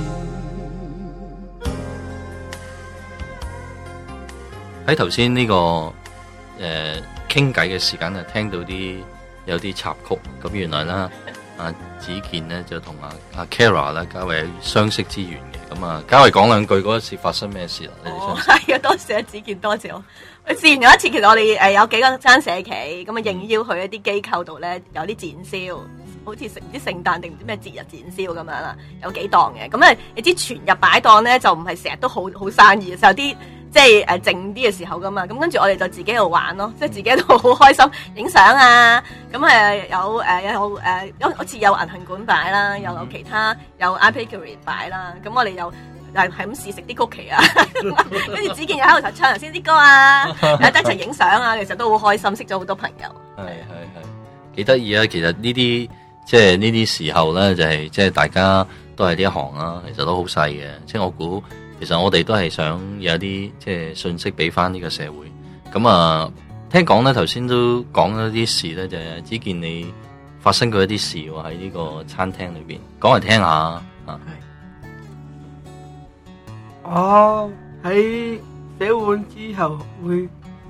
喺頭先呢個傾偈嘅時間就聽到有啲插曲，咁原來啦，阿子健呢就同阿 Kara 咧嘉慧相識之緣嘅，咁啊嘉慧講兩句嗰一次發生咩事啦？你哋相識？ 係啊，多謝阿子健，多謝我。自然有一次，其實我哋有幾個爭社企，咁啊應邀去一啲機構度咧有啲展銷，好似唔知聖誕定唔知咩節日展銷咁樣啦，有幾檔嘅。咁你知全日擺檔咧就唔係成日都好生意，就有啲即係靜啲嘅時候噶嘛。咁跟住我哋就自己喺度玩咯，即係自己都好開心，影相啊。咁好似有銀杏館擺啦，又有其他有 iPakery 擺啦。咁我哋又係咁試食啲曲奇啊，跟住子健又喺度唱頭先啲歌啊，又一齊影相啊，其實都好開心，識咗好多朋友。 係幾得意啊！其實呢啲即係呢啲時候咧，就係即係大家都係呢一行啦，其實都好細嘅。即係我估，其實我哋都係想有啲即係信息俾翻呢個社會。咁啊，聽講咧頭先都講咗啲事咧，就係子健你發生過一啲事喎喺呢個餐廳裏邊，講嚟聽下啊。 我喺洗碗之後會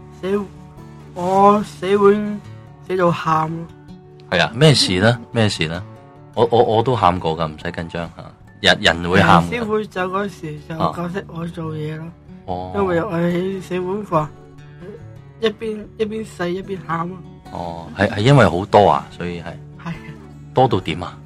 我洗碗洗到喊咯。 係啊，咩事咧？咩事咧？我都喊過噶，唔使緊張嚇。人會喊㗎。 師傅走嗰時就教識我做嘢咯。 哦， 因為我喺洗碗房一邊洗一邊喊咯。 哦，係因為好多啊，所以係係多到點啊？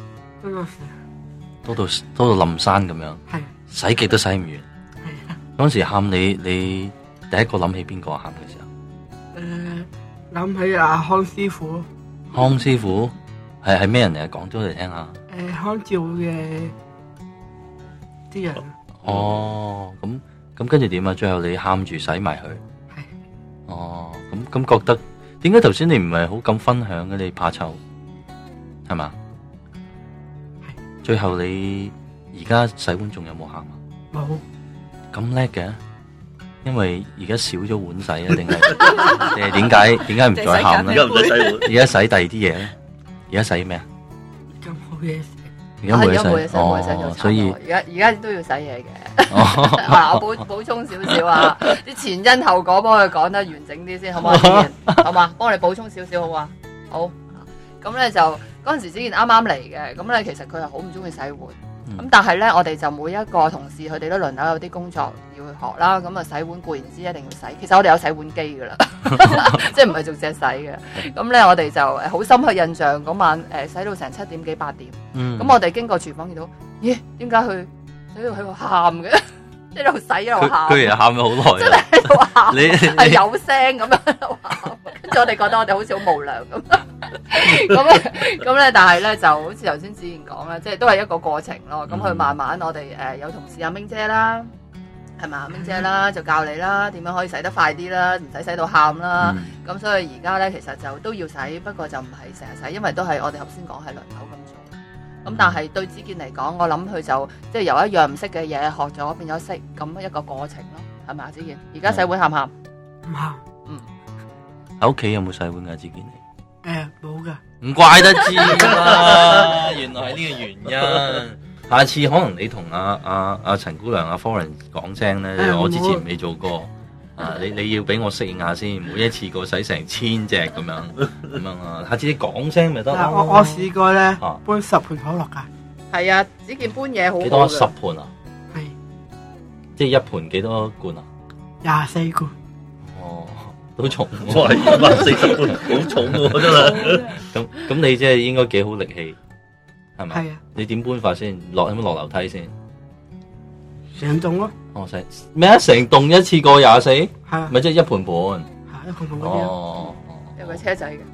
多到冧山咁樣。 係洗極都洗唔完。 係啊。 嗰時喊你第一個諗起邊個喊嘅時候？ 諗起阿康師傅咯。 康師傅係咩人嚟？講咗嚟聽下。 康照嘅啲人。 哦，咁跟住點啊？最後你喊住洗埋佢。 係。 哦，咁覺得點解頭先你唔係好敢分享嘅？你怕醜係嘛？ 係。最最後你而家洗碗仲有冇喊啊？ 冇。 咁叻嘅？因為而家少咗碗洗啊，定係點解唔再喊咧？ 而家唔使洗碗， 而家洗第二啲嘢咧？而家洗咩啊？ 咁冇嘢食。 而家冇嘢洗， 冇嘢洗， 所以而家都要洗嘢嘅。嗱，我補充少少啊，啲前因後果幫佢講得完整啲先，好唔好？好嘛，幫你補充少少好嘛？好。咁咧就嗰陣時之前啱啱嚟嘅，咁咧其實佢係好唔中意洗碗。咁但係咧，我哋就每一個同事佢哋都輪流有啲工作要去學啦。咁啊，洗碗固然之一定要洗，其實我哋有洗碗機噶啦，即係唔係做隻洗嘅。咁咧，我哋就好深刻印象嗰晚洗到成7點幾8點。咁我哋經過廚房見到，咦？點解佢洗到喺度喊嘅？一路洗一路喊。 佢又喊咗好耐。 真係喺度喊， 你係有聲咁樣喺度喊。跟住我哋覺得我哋好似好無良咁。咁咧，但係咧就好似頭先子賢講啦，即係都係一個過程咯。咁佢慢慢我哋有同事阿明姐啦，係咪阿明姐啦，就教你啦，點樣可以洗得快啲啦，唔使洗到喊啦。咁所以而家咧其實就都要洗，不過就唔係成日洗，因為都係我哋頭先講係輪流咁做。咁但係對子健嚟講，我諗佢就即係由一樣唔識嘅嘢學咗變咗識，咁一個過程咯，係咪啊？子健，而家洗碗喊唔喊？ 唔喊。 喺屋企有冇洗碗㗎？子健你？ 冇噶。 唔怪得知啦，原來係呢個原因。下次可能你同阿陳姑娘阿 Florence 講聲咧，我之前未做過。你要俾我適應下先，每一次過洗成1000隻咁樣啊。下次你講聲咪得。 我試過咧，搬10盤可樂㗎。 係啊，子健搬嘢好。 幾多10盤啊？ 係。即係一盤幾多罐啊 ？24罐。 哦，都重喎 ，240罐，好重喎真係。 咁你即係應該幾好力氣，係咪？ 係啊。 你點搬法先？有冇落樓梯先？ 成棟咯。 哦，咩啊？成棟一次過24？ 係啊。 咪即係一盤盤。 係一盤盤嗰啲。 哦。 有個車仔嘅。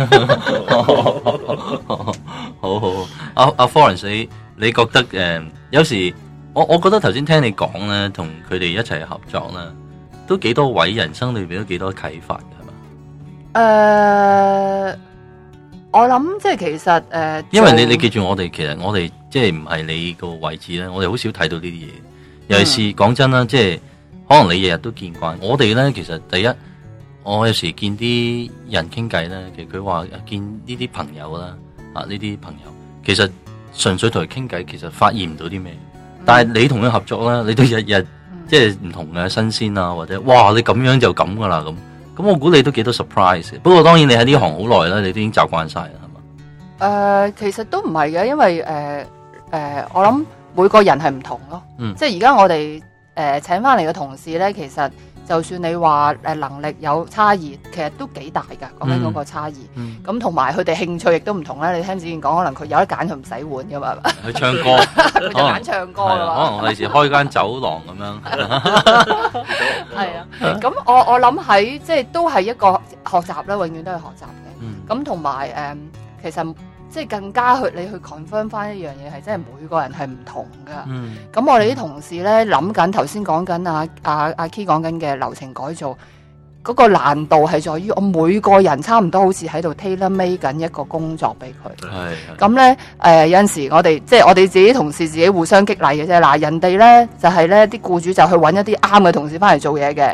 好。阿 Florence， 你覺得有時我覺得頭先聽你講咧，同佢哋一齊合作咧，都幾多位人生裏邊都幾多啟發嘅，係嘛？ 我諗即係其實因為你記住我哋，其實我哋即係唔係你個位置咧，我哋好少睇到呢啲嘢。尤其是講真啦，即係可能你日日都見慣。我哋咧其實第一，我有時見啲人傾偈咧，其實佢話見呢啲朋友啦，呢啲朋友其實純粹同佢傾偈，其實發現唔到啲咩。但係你同佢合作咧，你都日日即係唔同嘅新鮮啊，或者哇你咁樣就咁噶啦咁。咁我估你都幾多 surprise。不過當然你喺呢行好耐啦，你都已經習慣晒啦，係嘛？ 其實都唔係嘅，因為我諗每個人係唔同咯。即係而家我哋請翻嚟嘅同事咧，其實就算你話能力有差異，其實都幾大㗎。講緊嗰個差異。咁同埋佢哋興趣亦都唔同啦。你聽子健講，可能佢有得揀，佢唔洗碗㗎嘛。 佢唱歌， 佢就揀唱歌㗎嘛。 可能我哋時開間酒廊咁樣。 係啊，咁我諗喺即係都係一個學習啦，永遠都係學習嘅。咁同埋其實即係更加你去 confirm 翻一樣嘢，係真係每個人係唔同噶。咁我哋啲同事咧諗緊頭先講緊阿 Key 講緊嘅流程改造，嗰個難度係在於我每個人差唔多好似喺度 tailor made 緊一個工作俾佢。咁咧有陣時我哋即係我哋自己同事自己互相激勵嘅啫。嗱，人哋咧就係咧啲僱主就去揾一啲啱嘅同事翻嚟做嘢嘅。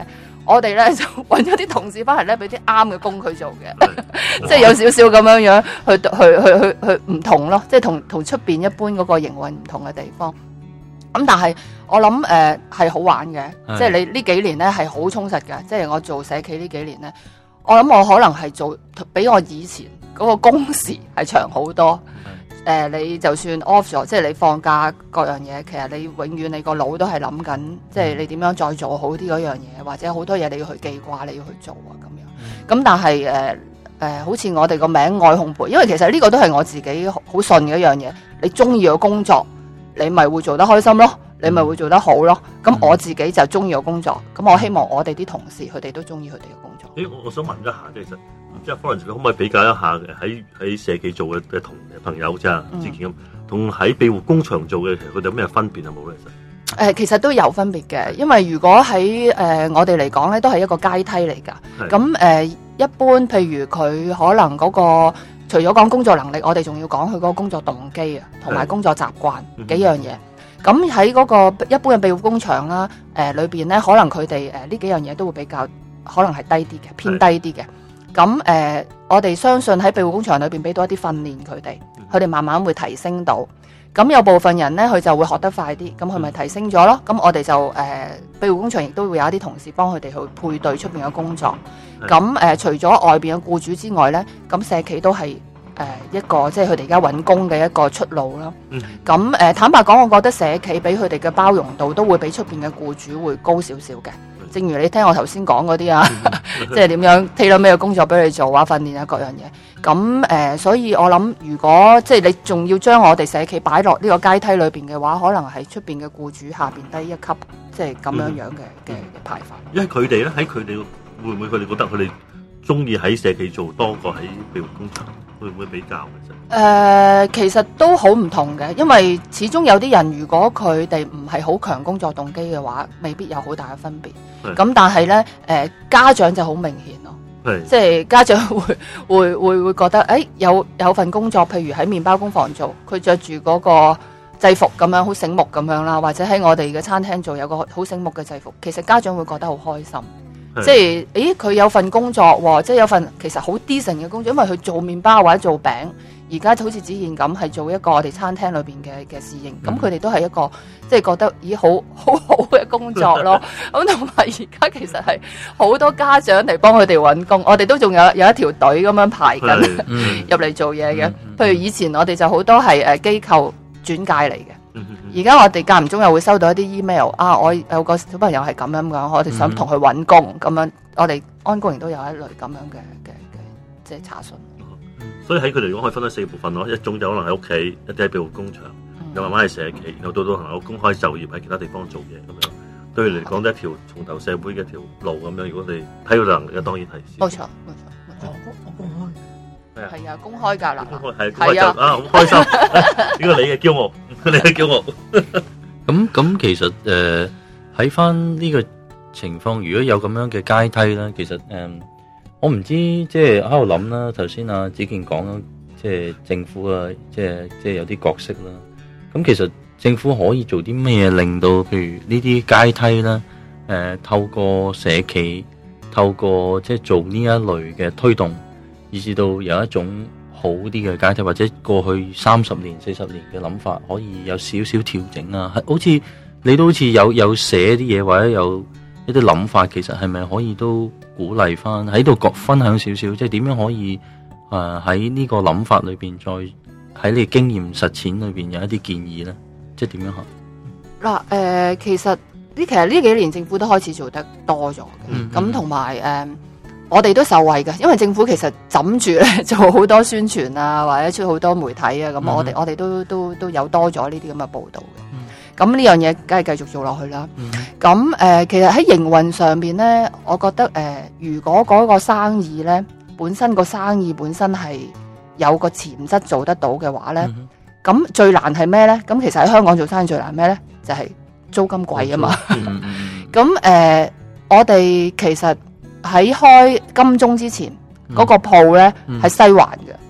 我哋咧就揾咗啲同事翻嚟咧，俾啲啱嘅工佢做嘅，即係有少少咁樣樣去唔同咯，即係同出邊一般嗰個營運唔同嘅地方。咁但係我諗係好玩嘅，即係你呢幾年咧係好充實嘅，即係我做社企呢幾年咧，我諗我可能係做比我以前嗰個工時係長好多。你就算 off 咗，即係你放假各樣嘢，其實你永遠你個腦都係諗緊，即係你點樣再做好啲嗰樣嘢，或者好多嘢你要去記掛，你要去做啊咁樣。咁但係好似我哋個名愛烘焙，因為其實呢個都係我自己好信嘅一樣嘢。你中意個工作，你咪會做得開心咯，你咪會做得好咯。咁我自己就中意個工作，咁我希望我哋啲同事佢哋都中意佢哋嘅工作。 我想問一下，其實即係 Florence，你可唔可以比較一下喺社企做嘅同朋友即係之前咁，同喺庇護工場做嘅，其實佢哋有咩分別係冇咧？ 其實都有分別嘅，因為如果喺我哋嚟講咧，都係一個階梯嚟㗎。咁一般譬如佢可能嗰個除咗講工作能力，我哋仲要講佢嗰個工作動機啊，同埋工作習慣幾樣嘢。咁喺嗰個一般嘅庇護工場啦，裏邊咧，可能佢哋呢幾樣嘢都會比較可能係低啲嘅，偏低啲嘅。咁我哋相信喺庇護工場裏邊俾到一啲訓練佢哋慢慢會提升到。咁有部分人咧，佢就會學得快啲，咁佢咪提升咗咯。咁我哋就庇護工場亦都會有一啲同事幫佢哋去配對出邊嘅工作。咁除咗外邊嘅僱主之外咧，咁社企都係一個即係佢哋而家揾工嘅一個出路啦。咁坦白講，我覺得社企俾佢哋嘅包容度都會比出邊嘅僱主會高少少嘅。正如你聽我頭先講嗰啲啊，即係點樣 tailor 咩工作俾你做啊，訓練啊各樣嘢。咁所以我諗，如果即係你仲要將我哋社企擺落呢個階梯裏邊嘅話，可能係出邊嘅僱主下邊低一級，即係咁樣樣嘅排法。 因為佢哋咧喺佢哋會唔會佢哋覺得佢哋中意喺社企做多過喺庇護工場，會唔會比較嘅啫？ 其實都好唔同嘅，因為始終有啲人如果佢哋唔係好強工作動機嘅話，未必有好大嘅分別。咁但係咧，家長就好明顯咯，即係家長會覺得，有份工作，譬如喺麵包工房做，佢着住嗰個制服咁樣，好醒目咁樣啦，或者喺我哋嘅餐廳做有個好醒目嘅制服，其實家長會覺得好開心。即係，佢有份工作喎，即係有份其實好 decent 嘅工作，因為佢做麵包或者做餅，而家好似子健咁係做一個我哋餐廳裏邊嘅侍應，咁佢哋都係一個即係覺得好嘅工作咯。咁同埋而家其實係好多家長嚟幫佢哋揾工，我哋都仲有一條隊咁樣排緊入嚟做嘢嘅。譬如以前我哋就好多係機構轉介嚟嘅。而家我哋間唔中又會收到一啲 email 啊，我有個小朋友係咁樣講，我哋想同佢揾工咁樣，我哋安公營都有一類咁樣嘅即係查詢。 所以喺佢哋嚟講可以分咗4部分咯，一種就可能喺屋企，一啲喺庇護工場，又慢慢係社企，然後到可能有公開就業喺其他地方做嘢咁樣。對佢嚟講都係一條重投社會嘅條路咁樣。如果你睇到能力嘅，當然係冇錯。 公開係啊，公開㗎啦， 係啊，好開心，呢個你嘅驕傲，你嘅驕傲。 咁其實喺翻呢個情況，如果有咁樣嘅階梯咧，其實我唔知即係喺度諗啦。頭先阿子健講啦，即係政府啊，即係有啲角色啦。咁其實政府可以做啲咩令到譬如呢啲階梯咧，透過社企，透過即係做呢一類嘅推動，以至到有一種好啲嘅階梯，或者過去30年、40年嘅諗法，可以有少少調整啊！好似你都好似有寫啲嘢，或者有一啲諗法，其實係咪可以都鼓勵翻喺度分享少少，即係點樣可以喺呢個諗法裏邊，再喺你經驗實踐裏邊有一啲建議咧？即係點樣行？ 嗱，其實呢幾年政府都開始做得多咗嘅，咁同埋我哋都受惠嘅，因為政府其實枕住咧做好多宣傳啊，或者出好多媒體啊，咁我哋都有多咗呢啲咁嘅報導嘅。咁呢樣嘢梗係繼續做落去啦。咁其實喺營運上邊咧，我覺得如果嗰個生意咧本身係有個潛質做得到嘅話咧，咁最難係咩咧？咁其實喺香港做生意最難咩咧？就係租金貴啊嘛。咁我哋其實喺開金鐘之前嗰個鋪咧係西環嘅，西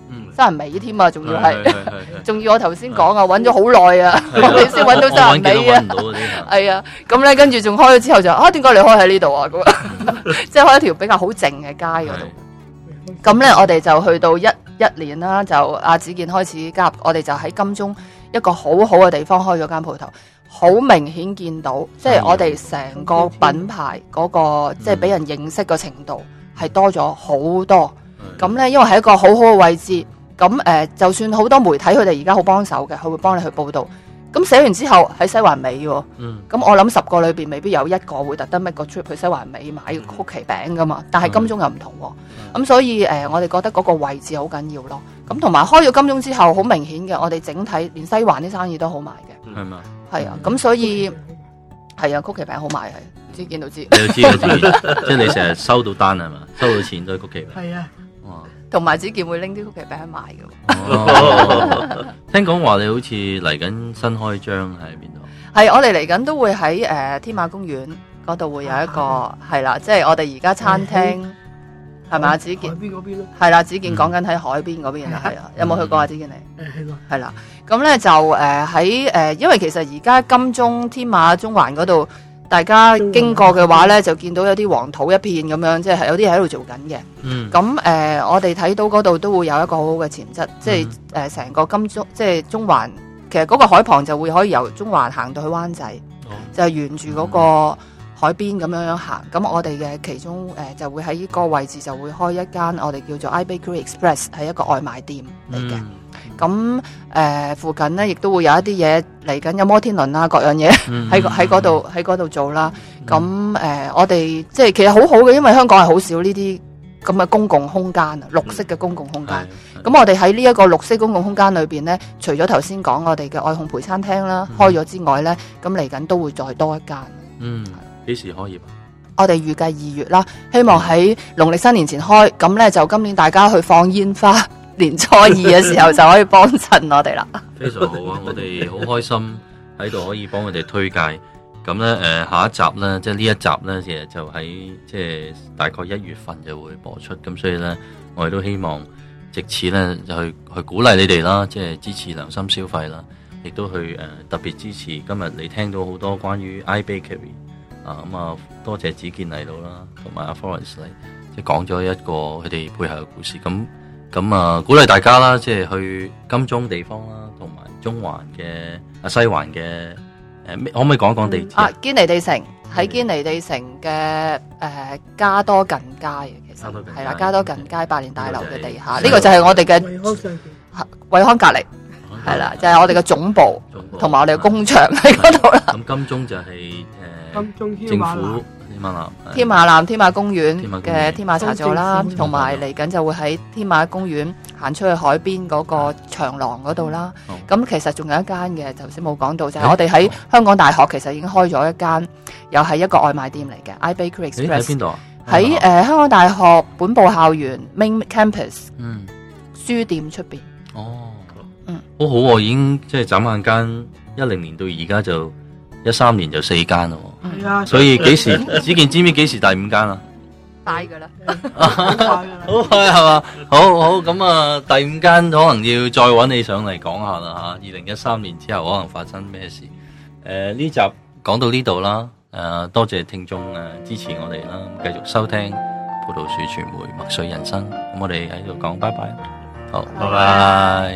生人尾添啊，仲要係， 係仲要我頭先講啊，揾咗好耐啊，我哋先揾到生人尾啊， 揾唔到嗰啲係啊，咁咧跟住仲開咗之後就點解你開喺呢度啊？咁即係開一條比較好靜嘅街嗰度。咁咧我哋就去到一年啦，就阿子健開始加入，我哋就喺金鐘一個好好嘅地方開咗間鋪頭。好明顯見到，即係我哋成個品牌嗰個即係俾人認識嘅程度係多咗好多。咁呢，因為係一個好好嘅位置，咁就算好多媒體佢哋而家好幫手嘅，佢會幫你去報導。咁寫完之後喺西環尾喎，咁我諗10個裏邊未必有一個會特登 make 個 trip 去西環尾買曲奇餅噶嘛。但係金鐘又唔同喎，咁所以我哋覺得嗰個位置好緊要咯。咁同埋開咗金鐘之後，好明顯嘅，我哋整體連西環啲生意都好賣嘅。 係嘛？ 係啊，咁所以係啊，曲奇餅好賣係，知見到知。 你都知即係你成日收到單係嘛？收到錢都係曲奇餅。 係啊， 哇！ 同埋子健會拎啲曲奇餅去賣嘅。 哦，聽講話你好似嚟緊新開張喺邊度？ 係，我哋嚟緊都會喺天馬公園嗰度會有一個係啦，即係我哋而家餐廳係咪啊？子健海邊嗰邊咯。 係啦，子健講緊喺海邊嗰邊啊，係啊，有冇去過啊？子健你？ 去過。 係啦，咁咧就喺因為其實而家金鐘、天馬、中環嗰度，大家經過嘅話咧，就見到有啲黃土一片咁樣，即係有啲喺度做緊嘅。咁我哋睇到嗰度都會有一個好好嘅潛質，即係成個金鐘，即係中環，其實嗰個海旁就會可以由中環行到去灣仔，就係沿住嗰個海邊咁樣行。咁我哋嘅其中就會喺呢個位置就會開一間我哋叫做 iBakery Express，係一個外賣店嚟嘅。咁附近呢亦都會有一啲嘢嚟緊，有摩天輪啊，各樣嘢喺嗰度做啦。咁我哋即係其實好好嘅，因為香港係好少呢啲咁嘅公共空間啊，綠色嘅公共空間。咁我哋喺呢一個綠色公共空間裏邊呢，除咗頭先講我哋嘅愛烘焙餐廳啦開咗之外呢，咁嚟緊都會再多一間。 幾時開業？ 我哋預計2月啦，希望喺農曆新年前開。咁呢，就今年大家去放煙花，年初2嘅時候就可以幫襯我哋啦。 非常好啊！我哋好開心喺度可以幫佢哋推介。咁咧下一集咧，即係呢一集咧，其實就喺即係大概1月份就會播出。咁所以咧，我哋都希望藉此咧就去鼓勵你哋啦，即係支持良心消費啦，亦都去特別支持。今日你聽到好多關於 iBakery 咁啊，多謝子健嚟到啦，同埋阿 Florence 嚟，即係講咗一個佢哋背後嘅故事。咁啊，鼓勵大家啦，即係去金鐘地方啦，同埋中環嘅西環嘅可唔可以講一講地址？ 堅尼地城喺堅尼地城嘅加多近街嘅，其實係啦，加多近街百年大樓嘅地下，呢個就係我哋嘅惠康隔離，係啦，就係我哋嘅總部同埋我哋嘅工場喺嗰度啦。 咁金鐘就係金鐘政府天馬南天馬公園嘅天馬茶座啦，同埋嚟緊就會喺天馬公園行出去海邊嗰個長廊嗰度啦。咁其實仲有一間嘅，頭先冇講到，就係我哋喺香港大學其實已經開咗一間，又係一個外賣店嚟嘅 iBakery Express。 喺邊度啊？ 喺香港大學本部校園 Main Campus 書店出邊。 好好喎，已經即係眨眼間10年到而家就13年就4間咯。 係啊， 所以幾時子健知唔知幾時第5間啊？ 快噶啦， 好快係嘛？好咁啊，第5間可能要再揾你上嚟講下啦吓。2013年之後可能發生咩事？呢集講到呢度啦。多謝聽眾支持我哋啦，繼續收聽葡萄樹傳媒墨水人生。咁我哋喺度講拜拜。好，拜拜。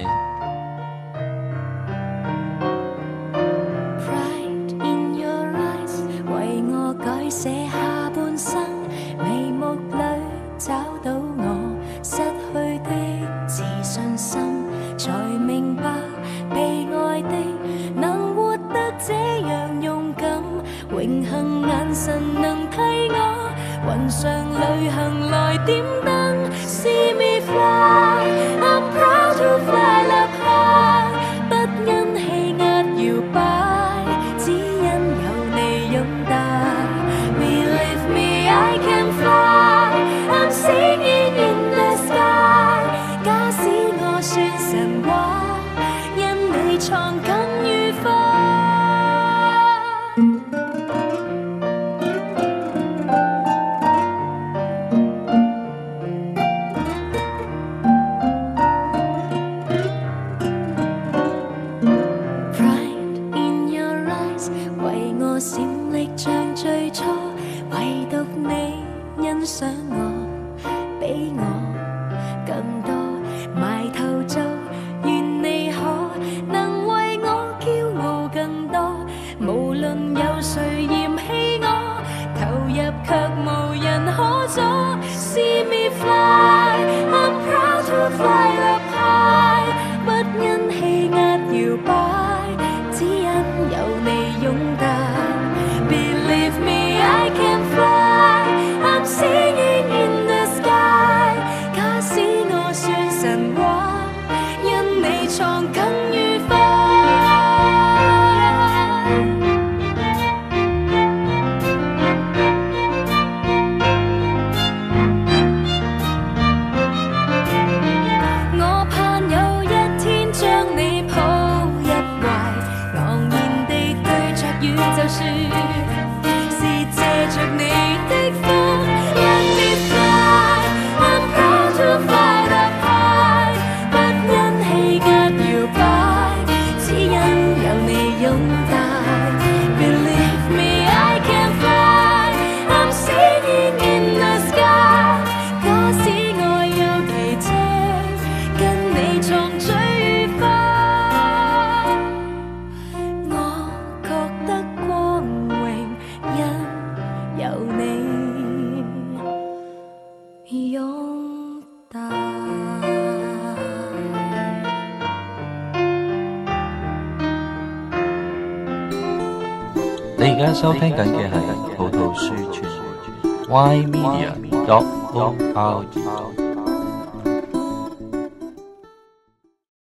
寫下半生，眉目裏找到我失去的自信心，才明白被愛的能活得這樣勇敢，榮幸眼神能替我雲上旅行來點燈。See me fly, I'm proud to fly up high， 不因氣壓搖擺，只因有你擁戴。I can fly, I'm singing in the sky。 假使我算神話，因你創感愉快。 賞我，比我更多，埋頭做，願你可能為我驕傲更多。無論有誰嫌棄我，投入卻無人可阻。See me fly, I'm proud to fly up high， 不因氣壓搖擺，只因有你擁戴。Believe me, I can fly, I'm singing in the sky。假使我算神話，因你創更愉快。我盼有一天將你抱入懷，昂然地對着宇宙說，是借着你的風。Let me fly, I'm proud to fly up high， 不因氣壓搖擺，只因有你擁戴。Believe me, I can fly, I'm singing in the sky。假使我有奇蹟，跟你創最愉快，我覺得光榮，因有你擁戴。 你而家收聽緊嘅係葡萄樹傳媒 Y Media.org。